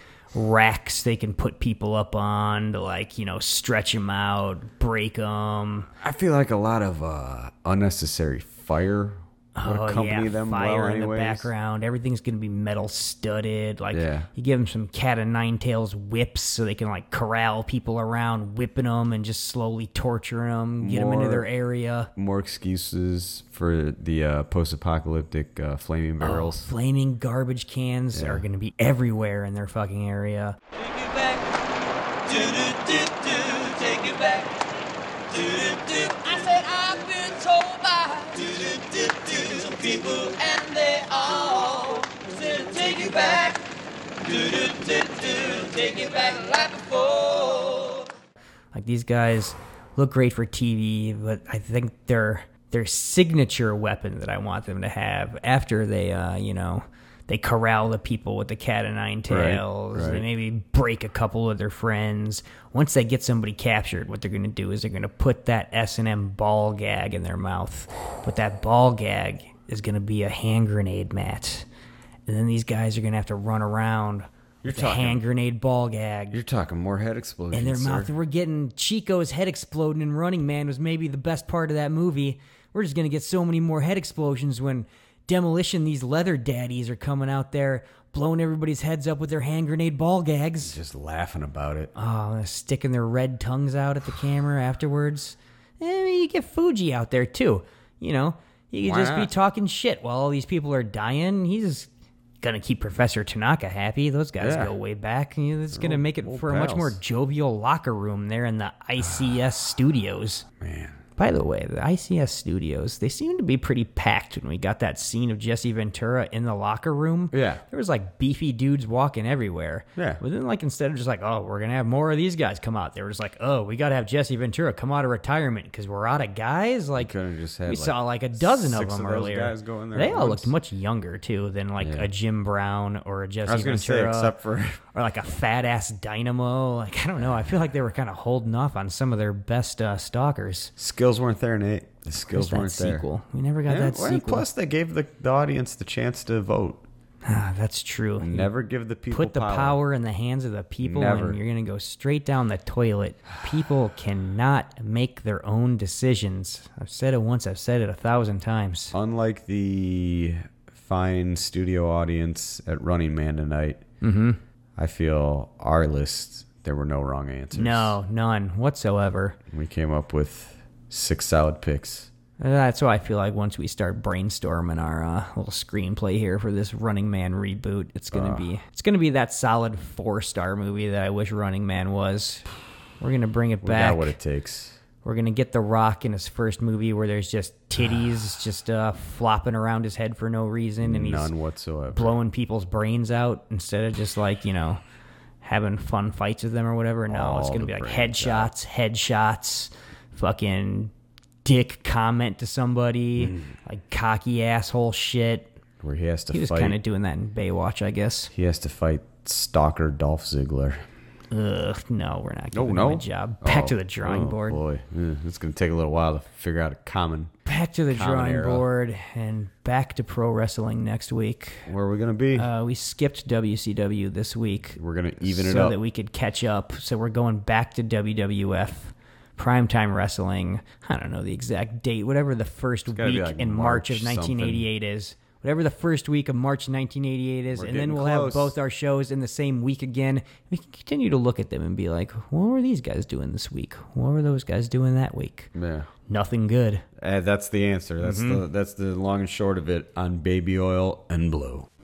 [SPEAKER 3] racks they can put people up on to stretch them out, break them.
[SPEAKER 2] I feel like a lot of unnecessary fire would accompany them
[SPEAKER 3] fire
[SPEAKER 2] well
[SPEAKER 3] in
[SPEAKER 2] anyways.
[SPEAKER 3] The background. Everything's going to be metal studded. You give them some cat o' nine tails whips so they can corral people around, whipping them and just slowly torturing them, get them into their area.
[SPEAKER 2] More excuses for the post-apocalyptic flaming barrels.
[SPEAKER 3] Flaming garbage cans are going to be everywhere in their fucking area.
[SPEAKER 7] Take it back. Do-do-do-do. Take it back. Do-do-do. I said I've been told by do-do-do-do some people and they all said take it back. Do-do-do-do. Take it back like before.
[SPEAKER 3] These guys look great for TV, but I think their signature weapon that I want them to have after they they corral the people with the cat o' nine tails.
[SPEAKER 2] Right.
[SPEAKER 3] They maybe break a couple of their friends. Once they get somebody captured, what they're going to do is they're going to put that S&M ball gag in their mouth. But that ball gag is going to be a hand grenade mat. And then these guys are going to have to run around with a hand grenade ball gag.
[SPEAKER 2] You're talking more head explosions,
[SPEAKER 3] in their
[SPEAKER 2] sir.
[SPEAKER 3] mouth. We're getting Chico's head exploding in Running Man was maybe the best part of that movie. We're just going to get so many more head explosions when Demolition, these leather daddies are coming out there blowing everybody's heads up with their hand grenade ball gags.
[SPEAKER 2] Just laughing about it.
[SPEAKER 3] Oh, sticking their red tongues out at the camera afterwards. You get Fuji out there too. You can just be talking shit while all these people are dying. He's gonna keep Professor Tanaka happy. Those guys go way back. It's gonna make it for a much more jovial locker room there in the ICS studios.
[SPEAKER 2] Man.
[SPEAKER 3] By the way, the ICS studios, they seem to be pretty packed when we got that scene of Jesse Ventura in the locker room.
[SPEAKER 2] Yeah.
[SPEAKER 3] There was like beefy dudes walking everywhere.
[SPEAKER 2] Yeah.
[SPEAKER 3] But then like instead of just like, oh, we're going to have more of these guys come out, they were just like, oh, we got to have Jesse Ventura come out of retirement because we're out of guys. Like we saw like a dozen of them earlier.
[SPEAKER 2] Guys go in there
[SPEAKER 3] they all looked much younger too than like a Jim Brown or a Jesse Ventura.
[SPEAKER 2] I was going to say, except for...
[SPEAKER 3] or like a fat ass Dynamo. Like, I don't know. I feel like they were kind of holding off on some of their best stalkers.
[SPEAKER 2] Skills weren't there, Nate. The skills weren't there.
[SPEAKER 3] Sequel. We never got that sequel.
[SPEAKER 2] Plus, they gave the audience the chance to vote.
[SPEAKER 3] That's true.
[SPEAKER 2] Never give the people
[SPEAKER 3] Put the power in the hands of the people, and you're going to go straight down the toilet. People cannot make their own decisions. I've said it once. I've said it 1,000 times.
[SPEAKER 2] Unlike the fine studio audience at Running Man tonight, I feel our list, there were no wrong answers.
[SPEAKER 3] No, none whatsoever.
[SPEAKER 2] We came up with 6 solid picks.
[SPEAKER 3] That's why I feel like once we start brainstorming our little screenplay here for this Running Man reboot, it's gonna be that solid 4-star movie that I wish Running Man was. We're gonna bring it back.
[SPEAKER 2] We got what it takes.
[SPEAKER 3] We're gonna get The Rock in his first movie where there's just titties just flopping around his head for no reason, and
[SPEAKER 2] none whatsoever,
[SPEAKER 3] blowing people's brains out instead of just like having fun fights with them or whatever. No, it's gonna be like headshots. Fucking dick comment to somebody, like cocky asshole shit.
[SPEAKER 2] Where he has to fight.
[SPEAKER 3] He was kind of doing that in Baywatch, I guess.
[SPEAKER 2] He has to fight stalker Dolph Ziggler.
[SPEAKER 3] Ugh, no, we're not giving him a job. Back to the drawing board.
[SPEAKER 2] Boy, it's going to take a little while to figure out a common.
[SPEAKER 3] Back to the drawing board and back to pro wrestling next week.
[SPEAKER 2] Where are we going to be?
[SPEAKER 3] We skipped WCW this week.
[SPEAKER 2] We're going to even it up
[SPEAKER 3] so that we could catch up. So we're going back to WWF. Primetime Wrestling, I don't know the exact date, whatever the first week in March of 1988 is. Whatever the first week of March 1988 is, and then we'll have both our shows in the same week again. We can continue to look at them and be like, what were these guys doing this week? What were those guys doing that week?
[SPEAKER 2] Yeah.
[SPEAKER 3] Nothing good.
[SPEAKER 2] That's the answer. That's the long and short of it on Baby Oil and Blue.